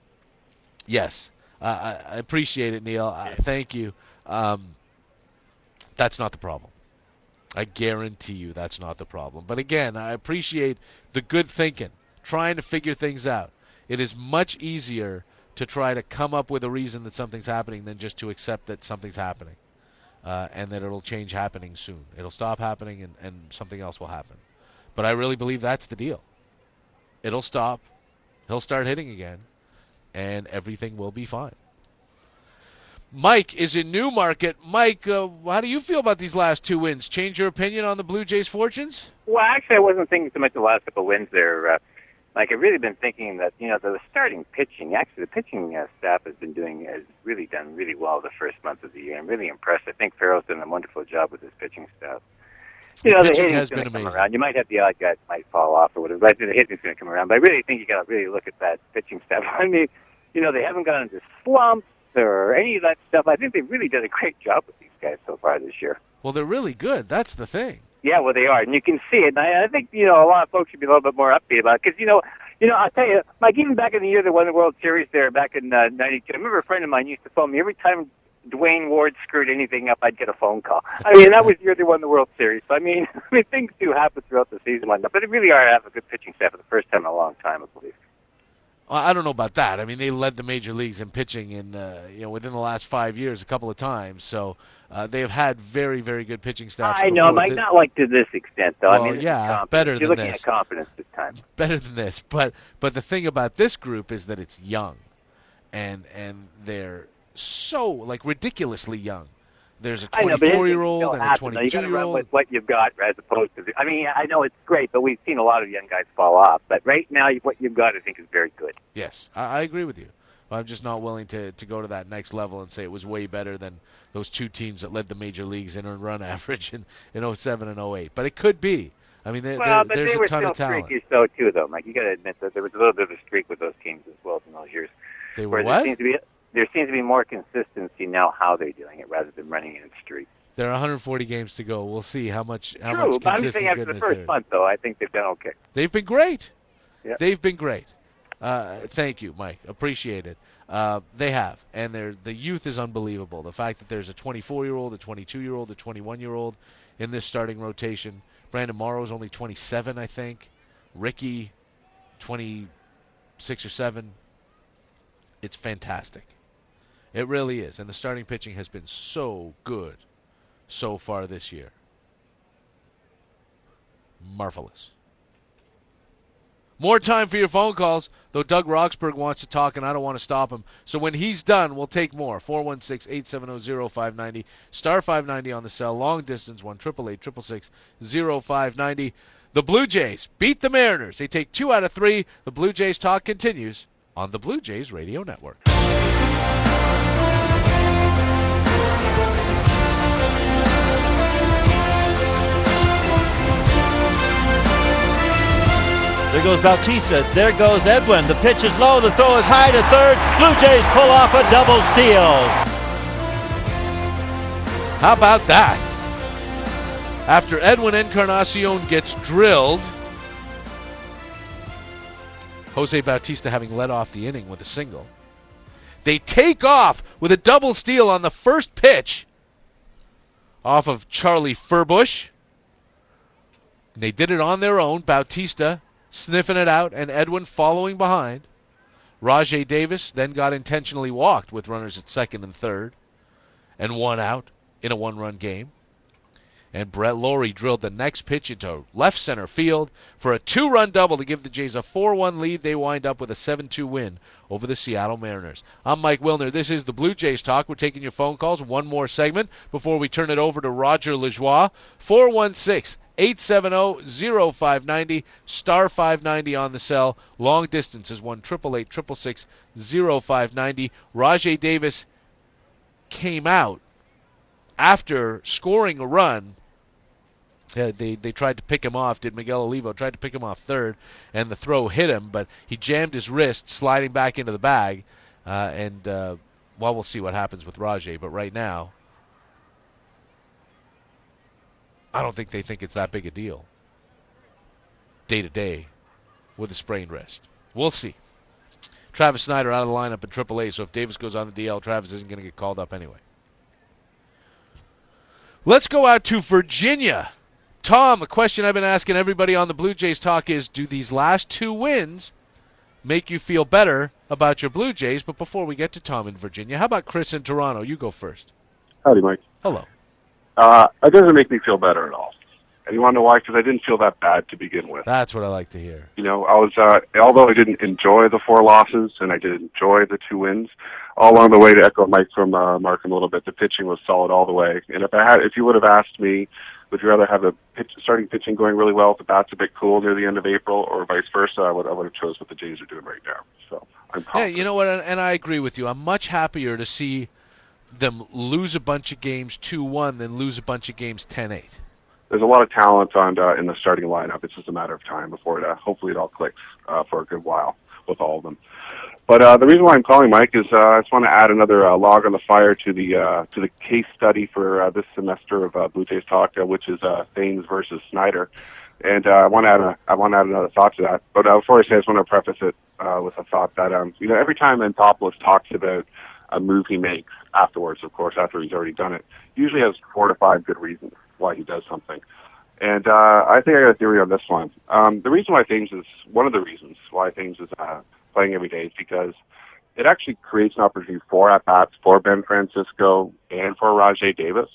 Yes, uh, I, I appreciate it, Neil. Uh, thank you. Um, that's not the problem. I guarantee you that's not the problem. But again, I appreciate the good thinking, trying to figure things out. It is much easier to try to come up with a reason that something's happening than just to accept that something's happening uh, and that it'll change happening soon. It'll stop happening and, and something else will happen. But I really believe that's the deal. It'll stop. He'll start hitting again, and everything will be fine. Mike is in Newmarket. Mike, uh, how do you feel about these last two wins? Change your opinion on the Blue Jays' fortunes? Well, actually, I wasn't thinking so much of the last couple of wins there. Uh, like, I've really been thinking that, you know, the starting pitching, actually, the pitching uh, staff has been doing, has really done really well the first month of the year. I'm really impressed. I think Farrell's done a wonderful job with his pitching staff. You The know, the pitching hitting's has going been to come amazing. around. You might have the odd guy that might fall off or whatever, but I think the hitting's going to come around. But I really think you got to really look at that pitching staff. I mean, you know, they haven't gone into slumps or any of that stuff. I think they've really done a great job with these guys so far this year. Well, they're really good. That's the thing. Yeah, well, they are, and you can see it. And I, I think, you know, a lot of folks should be a little bit more upbeat about it. Because, you know, you know, I'll tell you, Mike, even back in the year they won the World Series there back in uh, ninety-two, I remember a friend of mine used to phone me every time Dwayne Ward screwed anything up, I'd get a phone call. I mean, that was the year they won the World Series. So, I mean, I mean, things do happen throughout the season, but they really are have a good pitching staff for the first time in a long time, I believe. Well, I don't know about that. I mean, they led the major leagues in pitching in uh, you know within the last five years a couple of times. So uh, they have had very, very good pitching staffs. I know, before. Mike, The- not like to this extent, though. Well, I mean, this is yeah, confidence. better You're than looking this. at confidence this time. Better than this, but but the thing about this group is that it's young, and and they're so like ridiculously young. There's a I know, but anything twenty-four-year-old can and still a happen, though. You got to run twenty-two-year-old. with what you've got as opposed to. The, I mean, I know it's great, but we've seen a lot of young guys fall off. But right now, what you've got, I think, is very good. Yes, I, I agree with you. I'm just not willing to, to go to that next level and say it was way better than those two teams that led the major leagues in earned run average in, in oh seven and oh eight. But it could be. I mean, there, Well, there, but there's they a were ton still of talent. streaky, so too, though, Mike. You got to admit that there was a little bit of a streak with those teams as well in those years. They were where what? There seems to be there seems to be more consistency now how they're doing it rather than running in streaks. There are one hundred forty games to go. We'll see how much how True, much but I'm just consistent saying after the goodness first there is. month, though, I think they've done okay. They've been great. Yeah. They've been great. Uh, thank you, Mike. Appreciate it. Uh, they have, and they're, the youth is unbelievable. The fact that there's a twenty-four-year-old, a twenty-two-year-old, a twenty-one-year-old in this starting rotation. Brandon Morrow's only twenty-seven, I think. Ricky, twenty-six or seven. It's fantastic. It really is, and the starting pitching has been so good so far this year. Marvelous. More time for your phone calls, though Doug Roxburgh wants to talk, and I don't want to stop him. So when he's done, we'll take more. four one six, eight seven zero, zero five nine zero, star five ninety on the cell, long distance, one eight eight eight, six six six, zero five nine zero. The Blue Jays beat the Mariners. They take two out of three. The Blue Jays talk continues on the Blue Jays Radio Network. There goes Bautista. There goes Edwin. The pitch is low. The throw is high to third. Blue Jays pull off a double steal. How about that? After Edwin Encarnacion gets drilled, Jose Bautista having led off the inning with a single, they take off with a double steal on the first pitch off of Charlie Furbush. They did it on their own. Bautista sniffing it out, and Edwin following behind. Rajai Davis then got intentionally walked with runners at second and third and one out in a one-run game. And Brett Lawrie drilled the next pitch into left center field for a two-run double to give the Jays a four one lead. They wind up with a seven two win over the Seattle Mariners. I'm Mike Wilner. This is the Blue Jays Talk. We're taking your phone calls. One more segment before we turn it over to Roger Lajoie. four one six, eight seven zero, zero five nine zero, star five ninety on the cell. Long distance is one eight eight eight, six six six, zero five nine zero. Rajai Davis came out after scoring a run. Uh, they they tried to pick him off. Did Miguel Olivo tried to pick him off third, and the throw hit him, but he jammed his wrist, sliding back into the bag. Uh, and uh, well, we'll see what happens with Rajai. But right now, I don't think they think it's that big a deal. Day to day, with a sprained wrist, we'll see. Travis Snider out of the lineup at triple A. So if Davis goes on the D L, Travis isn't going to get called up anyway. Let's go out to Virginia. Tom, the question I've been asking everybody on the Blue Jays Talk is, do these last two wins make you feel better about your Blue Jays? But before we get to Tom in Virginia, how about Chris in Toronto? You go first. Howdy, Mike. Hello. Uh, it doesn't make me feel better at all. And you want to know why? Because I didn't feel that bad to begin with. That's what I like to hear. You know, I was, uh, although I didn't enjoy the four losses and I did enjoy the two wins, all along the way, to echo Mike from uh, Markham a little bit, the pitching was solid all the way. And if I had, if you would have asked me, would you rather have the pitch, starting pitching going really well, if the bat's a bit cool near the end of April, or vice versa, I would, I would have chose what the Jays are doing right now. So I'm confident. Yeah, you know what, and, and I agree with you. I'm much happier to see them lose a bunch of games two one than lose a bunch of games ten eight. There's a lot of talent on uh, in the starting lineup. It's just a matter of time before it, uh, hopefully it all clicks uh, for a good while with all of them. But uh, the reason why I'm calling, Mike, is uh, I just want to add another uh, log on the fire to the uh, to the case study for uh, this semester of uh, Blue Jays Talk, uh, which is uh, Thames versus Snider. And uh, I want to add a, I want to add another thought to that. But uh, before I say, I just want to preface it uh, with a thought that um, you know, every time Anthopoulos talks about a move he makes afterwards, of course, after he's already done it, usually has four to five good reasons why he does something. And uh, I think I got a theory on this one. Um, the reason why Thames is one of the reasons why Thames is uh, playing every day is because it actually creates an opportunity for at-bats for Ben Francisco and for Rajai Davis.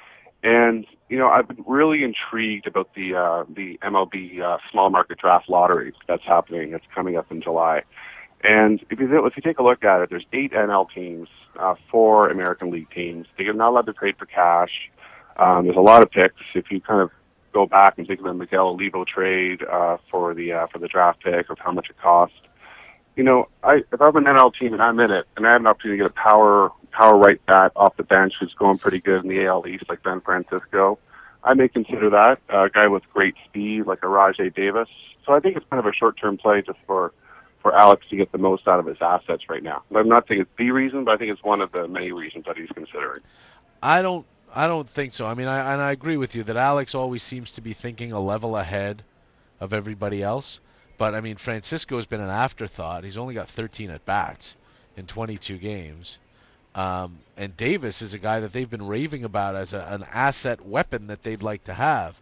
And, you know, I've been really intrigued about the uh, the M L B uh, small market draft lottery that's happening. That's coming up in July. And if you, if you take a look at it, there's eight N L teams, uh, four American League teams. They're not allowed to trade for cash. Um, there's a lot of picks. If you kind of go back and think of the Miguel Olivo trade uh, for the uh, for the draft pick of how much it cost. You know, I if I'm an N L team and I'm in it, and I have an opportunity to get a power power right bat off the bench who's going pretty good in the A L East, like Ben Francisco, I may consider that uh, a guy with great speed, like a Rajai Davis. So I think it's kind of a short-term play just for for Alex to get the most out of his assets right now. I'm not saying it's the reason, but I think it's one of the many reasons that he's considering. I don't. I don't think so. I mean, I, and I agree with you that Alex always seems to be thinking a level ahead of everybody else. But, I mean, Francisco has been an afterthought. He's only got thirteen at-bats in twenty-two games. Um, and Davis is a guy that they've been raving about as a, an asset weapon that they'd like to have.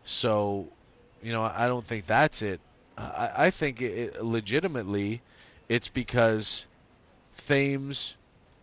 So, you know, I don't think that's it. I, I think it, it, legitimately it's because Thames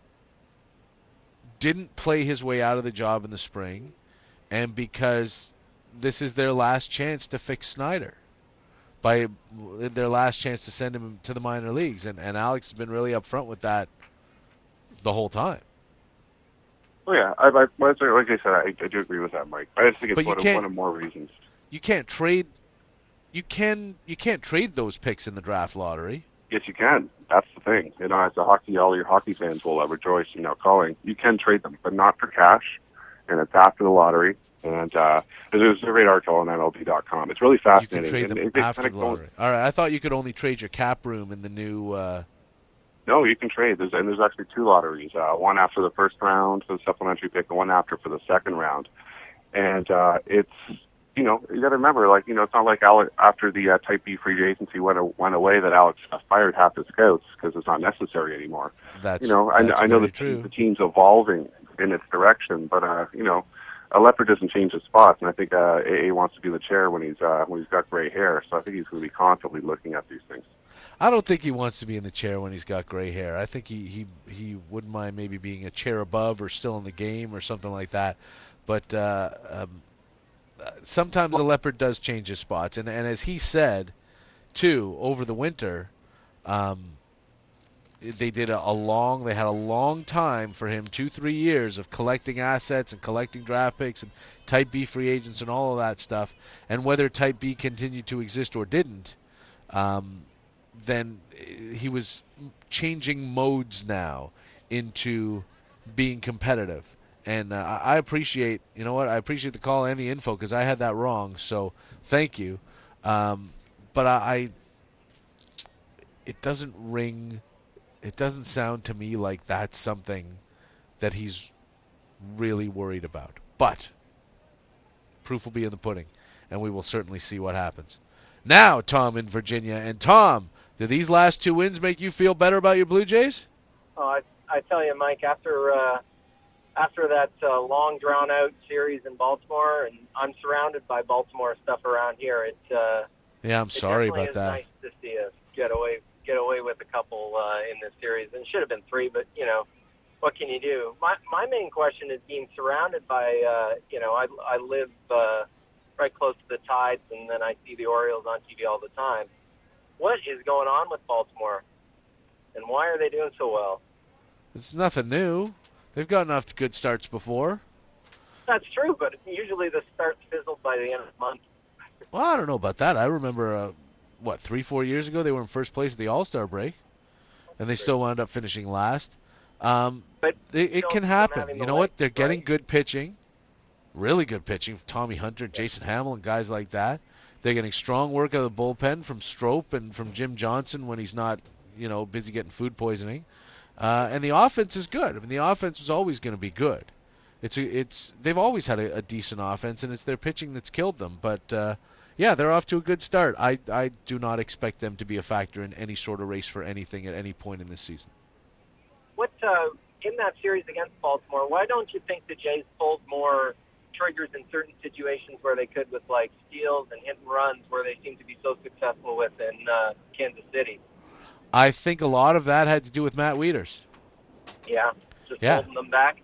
didn't play his way out of the job in the spring, and because this is their last chance to fix Snider. by their last chance to send him to the minor leagues. And, and Alex has been really upfront with that the whole time. Oh yeah, I, I, like I said, I, I do agree with that, Mike. I just think it's But you one of, can't- one of more reasons. You can't trade. You can. You can't trade those picks in the draft lottery. Yes, you can. That's the thing. You know, as a hockey, all your hockey fans will uh, rejoice, you know, calling. You can trade them, but not for cash. And it's after the lottery. And uh, there's a great article on M L B dot com. It's really You fascinating. can trade And them it- it after kinda the goes- lottery. All right. I thought you could only trade your cap room in the new. Uh, No, you can trade. There's and there's actually two lotteries. Uh, one after the first round for the supplementary pick, and one after for the second round. And uh, it's you know you got to remember, like you know, it's not like Alex, after the uh, Type B free agency went went away that Alex fired half his scouts because it's not necessary anymore. That's you know I, that's I know very the, true. the team's evolving in its direction, but uh, you know. A leopard doesn't change his spots, and I think uh, A A wants to be the chair when he's uh, when he's got gray hair. So I think he's going to be constantly looking at these things. I don't think he wants to be in the chair when he's got gray hair. I think he, he, he wouldn't mind maybe being a chair above or still in the game or something like that. But uh, um, sometimes a leopard does change his spots. And, and as he said, too, over the winter, um, they did a, a long, they had a long time for him, two, three years of collecting assets and collecting draft picks and Type B free agents and all of that stuff. And whether Type B continued to exist or didn't, um, then he was changing modes now into being competitive. And uh, I appreciate, you know what, I appreciate the call and the info because I had that wrong. So thank you. Um, but I, I, it doesn't ring, it doesn't sound to me like that's something that he's really worried about. But proof will be in the pudding, and we will certainly see what happens. Now, Tom in Virginia. And Tom, do these last two wins make you feel better about your Blue Jays? Oh, I, I tell you, Mike, after uh, after that uh, long, drawn-out series in Baltimore, and I'm surrounded by Baltimore stuff around here, it uh, Yeah, I'm it sorry definitely about is that. nice to see us get away get away with a couple uh, in this series, and it should have been three, but you know, what can you do? My my main question is being surrounded by uh, you know, I I live uh, right close to the Tides, and then I see the Orioles on T V all the time. What is going on with Baltimore, and why are they doing so well? It's nothing new. They've gotten off to good starts before. That's true, but usually the starts fizzled by the end of the month. Well, I don't know about that. I remember, uh, what, three, four years ago, they were in first place at the All-Star break, and they still wound up finishing last. Um, but it, it can from happen. having You the know what? legs, They're getting right? good pitching, really good pitching. Tommy Hunter, Jason Hamill, and guys like that. They're getting strong work out of the bullpen from Strope and from Jim Johnson when he's not, you know, busy getting food poisoning. Uh, and the offense is good. I mean, the offense was always going to be good. It's a, it's they've always had a, a decent offense, and it's their pitching that's killed them. But uh, yeah, they're off to a good start. I I do not expect them to be a factor in any sort of race for anything at any point in this season. What uh, in that series against Baltimore? Why don't you think the Jays pulled more triggers in certain situations where they could, with like steals and hit and runs, where they seem to be so successful with in uh, Kansas City? I think a lot of that had to do with Matt Wieters. Yeah, just Yeah. holding them back.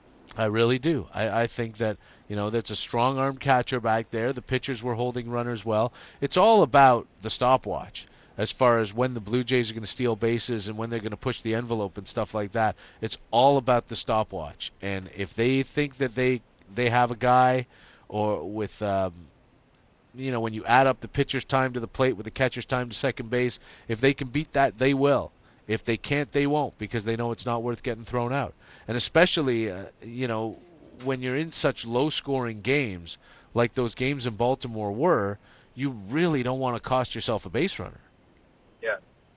I really do. I, I think that, you know, that's a strong-armed catcher back there. The pitchers were holding runners well. It's all about the stopwatch as far as when the Blue Jays are going to steal bases and when they're going to push the envelope and stuff like that. It's all about the stopwatch. And if they think that they, they have a guy or with, um, you know, when you add up the pitcher's time to the plate with the catcher's time to second base, if they can beat that, they will. If they can't, they won't, because they know it's not worth getting thrown out. And especially, uh, you know, when you're in such low-scoring games like those games in Baltimore were, you really don't want to cost yourself a base runner. Yeah.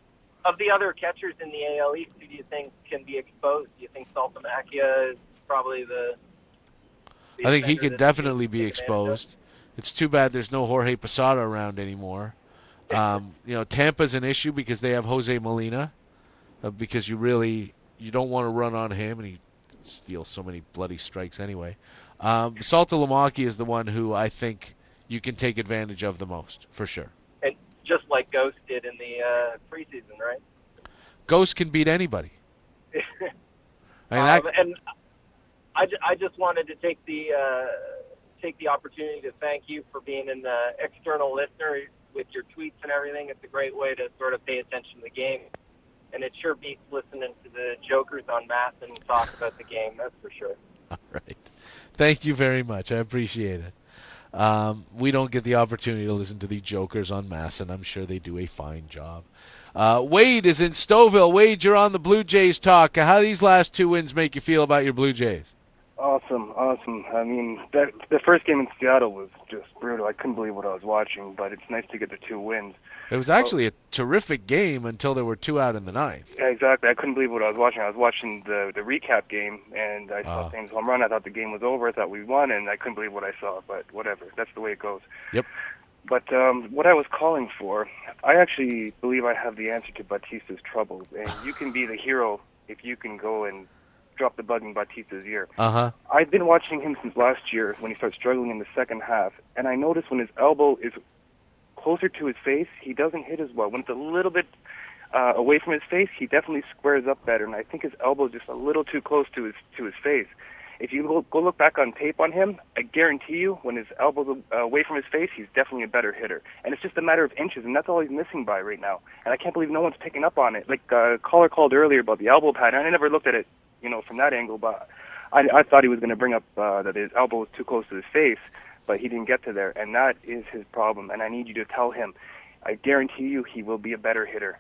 Of the other catchers in the A L East, who do you think can be exposed? Do you think Saltalamacchia is probably the? the I think he offender can that definitely they be take advantage of? exposed. It's too bad there's no Jorge Posada around anymore. Um, you know, Tampa's an issue because they have Jose Molina, uh, because you really you don't want to run on him, and he steals so many bloody strikes anyway. Um, Saltalamacchia is the one who I think you can take advantage of the most, for sure. And just like Ghost did in the uh, preseason, right? Ghost can beat anybody. I mean, Um, that, and I, ju- I just wanted to take the uh, take the opportunity to thank you for being an uh, external listener. with your tweets and everything. It's a great way to sort of pay attention to the game. And it sure beats listening to the jokers on Mass and talk about the game, that's for sure. All right. Thank you very much. I appreciate it. Um, we don't get the opportunity to listen to the jokers on Mass, and I'm sure they do a fine job. Uh, Wade is in Stouffville. Wade, you're on the Blue Jays talk. How do these last two wins make you feel about your Blue Jays? Awesome, awesome. I mean, that, the first game in Seattle was just brutal. I couldn't believe what I was watching, but it's nice to get the two wins. It was actually a terrific game until there were two out in the ninth. Yeah, exactly. I couldn't believe what I was watching. I was watching the the recap game, and I saw Ah. Thames home run. I thought the game was over. I thought we won, and I couldn't believe what I saw. But whatever, that's the way it goes. Yep. But um, what I was calling for, I actually believe I have the answer to Batista's troubles, and you can be the hero if you can go and drop the bug in Batista's ear. Uh-huh. I've been watching him since last year when he started struggling in the second half, and I noticed when his elbow is closer to his face, he doesn't hit as well. When it's a little bit uh, away from his face, he definitely squares up better, and I think his elbow is just a little too close to his to his face. If you go, go look back on tape on him, I guarantee you, when his elbow's uh, away from his face, he's definitely a better hitter. And it's just a matter of inches, and that's all he's missing by right now. And I can't believe no one's picking up on it. Like uh, caller called earlier about the elbow pad, and I never looked at it, you know, from that angle, but I, I thought he was going to bring up uh, that his elbow was too close to his face, but he didn't get to there, and that is his problem. And I need you to tell him, I guarantee you, he will be a better hitter.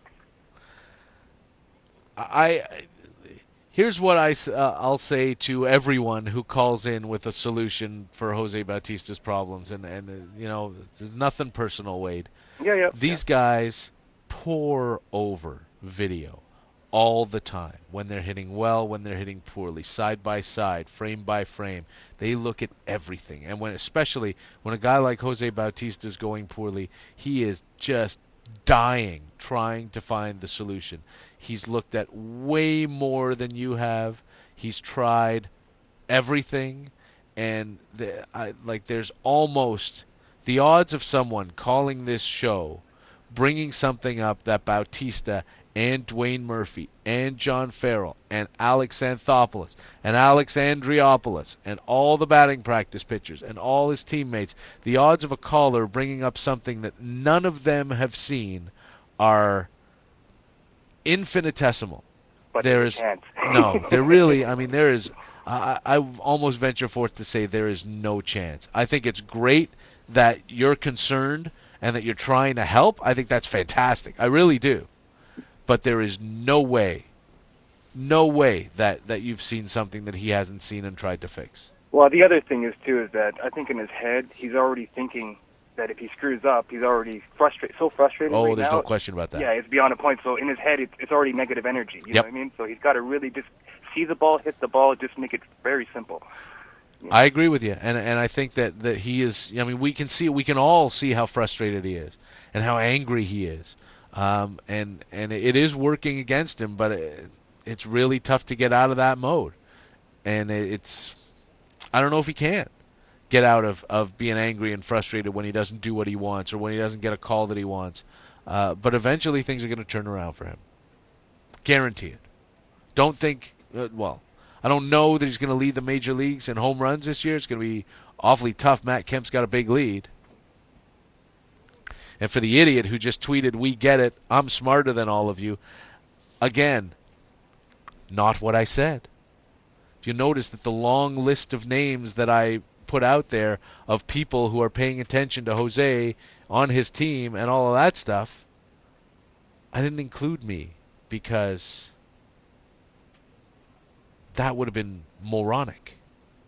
I here's what I uh, I'll say to everyone who calls in with a solution for Jose Bautista's problems, and and uh, you know, there's nothing personal, Wade. Yeah, yeah. These guys pour over video all the time when they're hitting well, when they're hitting poorly, side by side, frame by frame. They look at everything, and when especially when a guy like Jose Bautista is going poorly, he is just dying trying to find the solution. He's looked at way more than you have. He's tried everything, and the, I, like there's almost the odds of someone calling this show, bringing something up that Bautista and Dwayne Murphy and John Farrell and Alex Anthopoulos and Alex Andriopoulos and all the batting practice pitchers and all his teammates, the odds of a caller bringing up something that none of them have seen are infinitesimal. But there they is can't. no, there really, I mean, there is, I, I almost venture forth to say there is no chance. I think it's great that you're concerned and that you're trying to help. I think that's fantastic. I really do. But there is no way, no way that, that you've seen something that he hasn't seen and tried to fix. Well, the other thing is, too, is that I think in his head, he's already thinking that if he screws up, he's already frustrated, so frustrated Oh, right there's now. no question about that. Yeah, it's beyond a point. So in his head, it's, it's already negative energy. You Yep. know what I mean? So he's got to really just see the ball, hit the ball, just make it very simple. I agree with you, and and I think that, that he is. I mean, we can see, we can all see how frustrated he is, and how angry he is, um, and and it is working against him. But it, it's really tough to get out of that mode, and it, it's. I don't know if he can get out of, of being angry and frustrated when he doesn't do what he wants or when he doesn't get a call that he wants. Uh, but eventually, things are going to turn around for him. Guarantee it. Don't think. Uh, well. I don't know that he's going to lead the major leagues in home runs this year. It's going to be awfully tough. Matt Kemp's got a big lead. And for the idiot who just tweeted, "We get it, I'm smarter than all of you," again, not what I said. If you notice that the long list of names that I put out there of people who are paying attention to Jose on his team and all of that stuff, I didn't include me because that would have been moronic.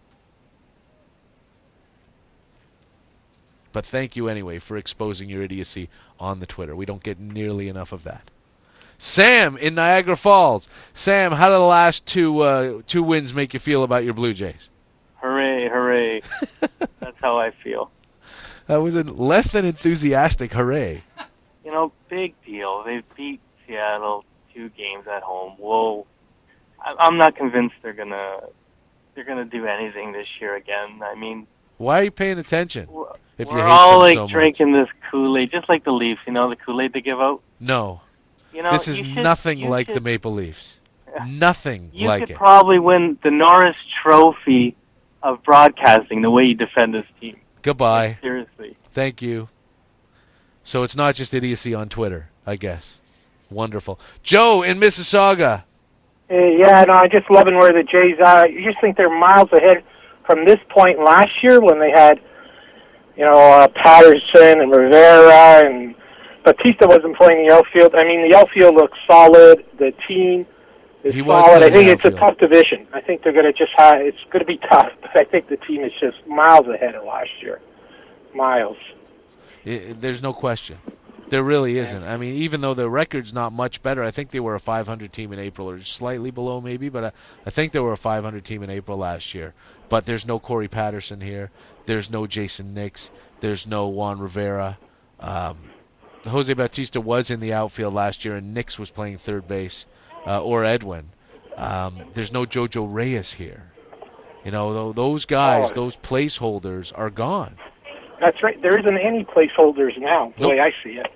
But thank you anyway for exposing your idiocy on the Twitter. We don't get nearly enough of that. Sam in Niagara Falls. Sam, how do the last two uh, two wins make you feel about your Blue Jays? Hooray, hooray. That's how I feel. That was a less than enthusiastic hooray. You know, big deal. They beat Seattle two games at home. Whoa. I'm not convinced they're gonna they're gonna do anything this year again. I mean, why are you paying attention? If you we're hate all them like so much? drinking this Kool-Aid, just like the Leafs. You know, the Kool-Aid they give out. No, You know, this is you should- nothing you like should- the Maple Leafs. Nothing You like could it. probably win the Norris Trophy of broadcasting the way you defend this team. Goodbye. Seriously. Thank you. So it's not just idiocy on Twitter, I guess. Wonderful. Joe in Mississauga. Hey, yeah, no, I'm just loving where the Jays are. You just think they're miles ahead from this point last year when they had, you know, uh, Patterson and Rivera, and Batista wasn't playing the outfield. I mean, the outfield looks solid. The team is He was solid. I playing think the it's a outfield. tough division. I think they're going to just have, it's going to be tough, but I think the team is just miles ahead of last year. Miles. It, there's no question. There really isn't. I mean, even though the record's not much better, I think they were a five hundred team in April, or slightly below maybe, but I, I think they were a five hundred team in April last year. But there's no Corey Patterson here. There's no Jason Nix. There's no Juan Rivera. Um, Jose Bautista was in the outfield last year, and Nix was playing third base, uh, or Edwin. Um, there's no Jojo Reyes here. You know, th- those guys, Oh. those placeholders are gone. That's right. There isn't any placeholders now, the Nope. way I see it.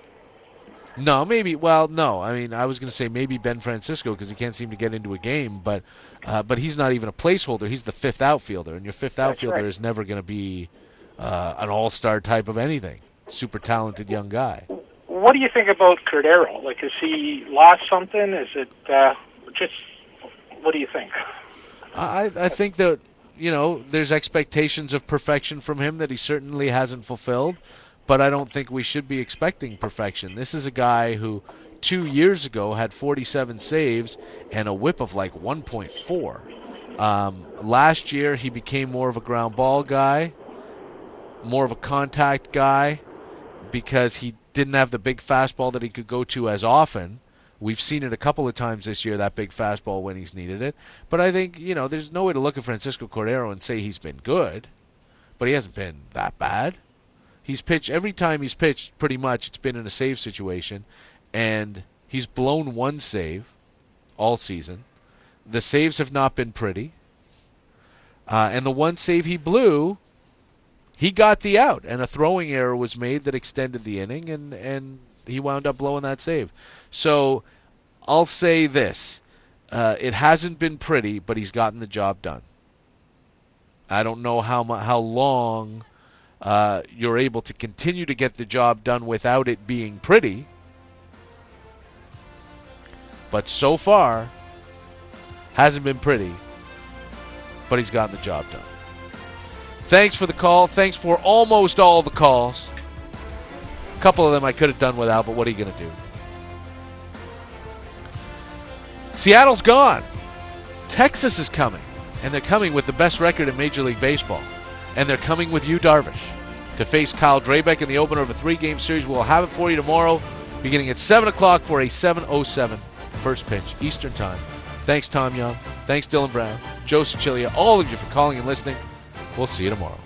No, maybe. Well, no. I mean, I was going to say maybe Ben Francisco because he can't seem to get into a game, but uh, but he's not even a placeholder. He's the fifth outfielder, and your fifth That's outfielder right. is never going to be uh, an all-star type of anything. Super talented young guy. What do you think about Cordero? Like, has he lost something? Is it uh, just, what do you think? I I think that, you know, there's expectations of perfection from him that he certainly hasn't fulfilled, but I don't think we should be expecting perfection. This is a guy who two years ago had forty-seven saves and a whip of like one point four. Um, last year he became more of a ground ball guy, more of a contact guy, because he didn't have the big fastball that he could go to as often. We've seen it a couple of times this year, that big fastball when he's needed it. But I think, you know, there's no way to look at Francisco Cordero and say he's been good, but he hasn't been that bad. He's pitched, every time he's pitched, pretty much, it's been in a save situation, and he's blown one save all season. The saves have not been pretty. Uh, and the one save he blew, he got the out, and a throwing error was made that extended the inning, and, and he wound up blowing that save. So I'll say this. Uh, it hasn't been pretty, but he's gotten the job done. I don't know how mu- how long uh, you're able to continue to get the job done without it being pretty. But so far, hasn't been pretty, but he's gotten the job done. Thanks for the call. Thanks for almost all the calls. A couple of them I could have done without, but what are you going to do? Seattle's gone. Texas is coming, and they're coming with the best record in Major League Baseball. And they're coming with Yu Darvish to face Kyle Drabeck in the opener of a three-game series. We'll have it for you tomorrow, beginning at seven o'clock for a seven oh seven first pitch, Eastern Time. Thanks, Tom Young. Thanks, Dylan Brown, Joe Sicilia, all of you for calling and listening. We'll see you tomorrow.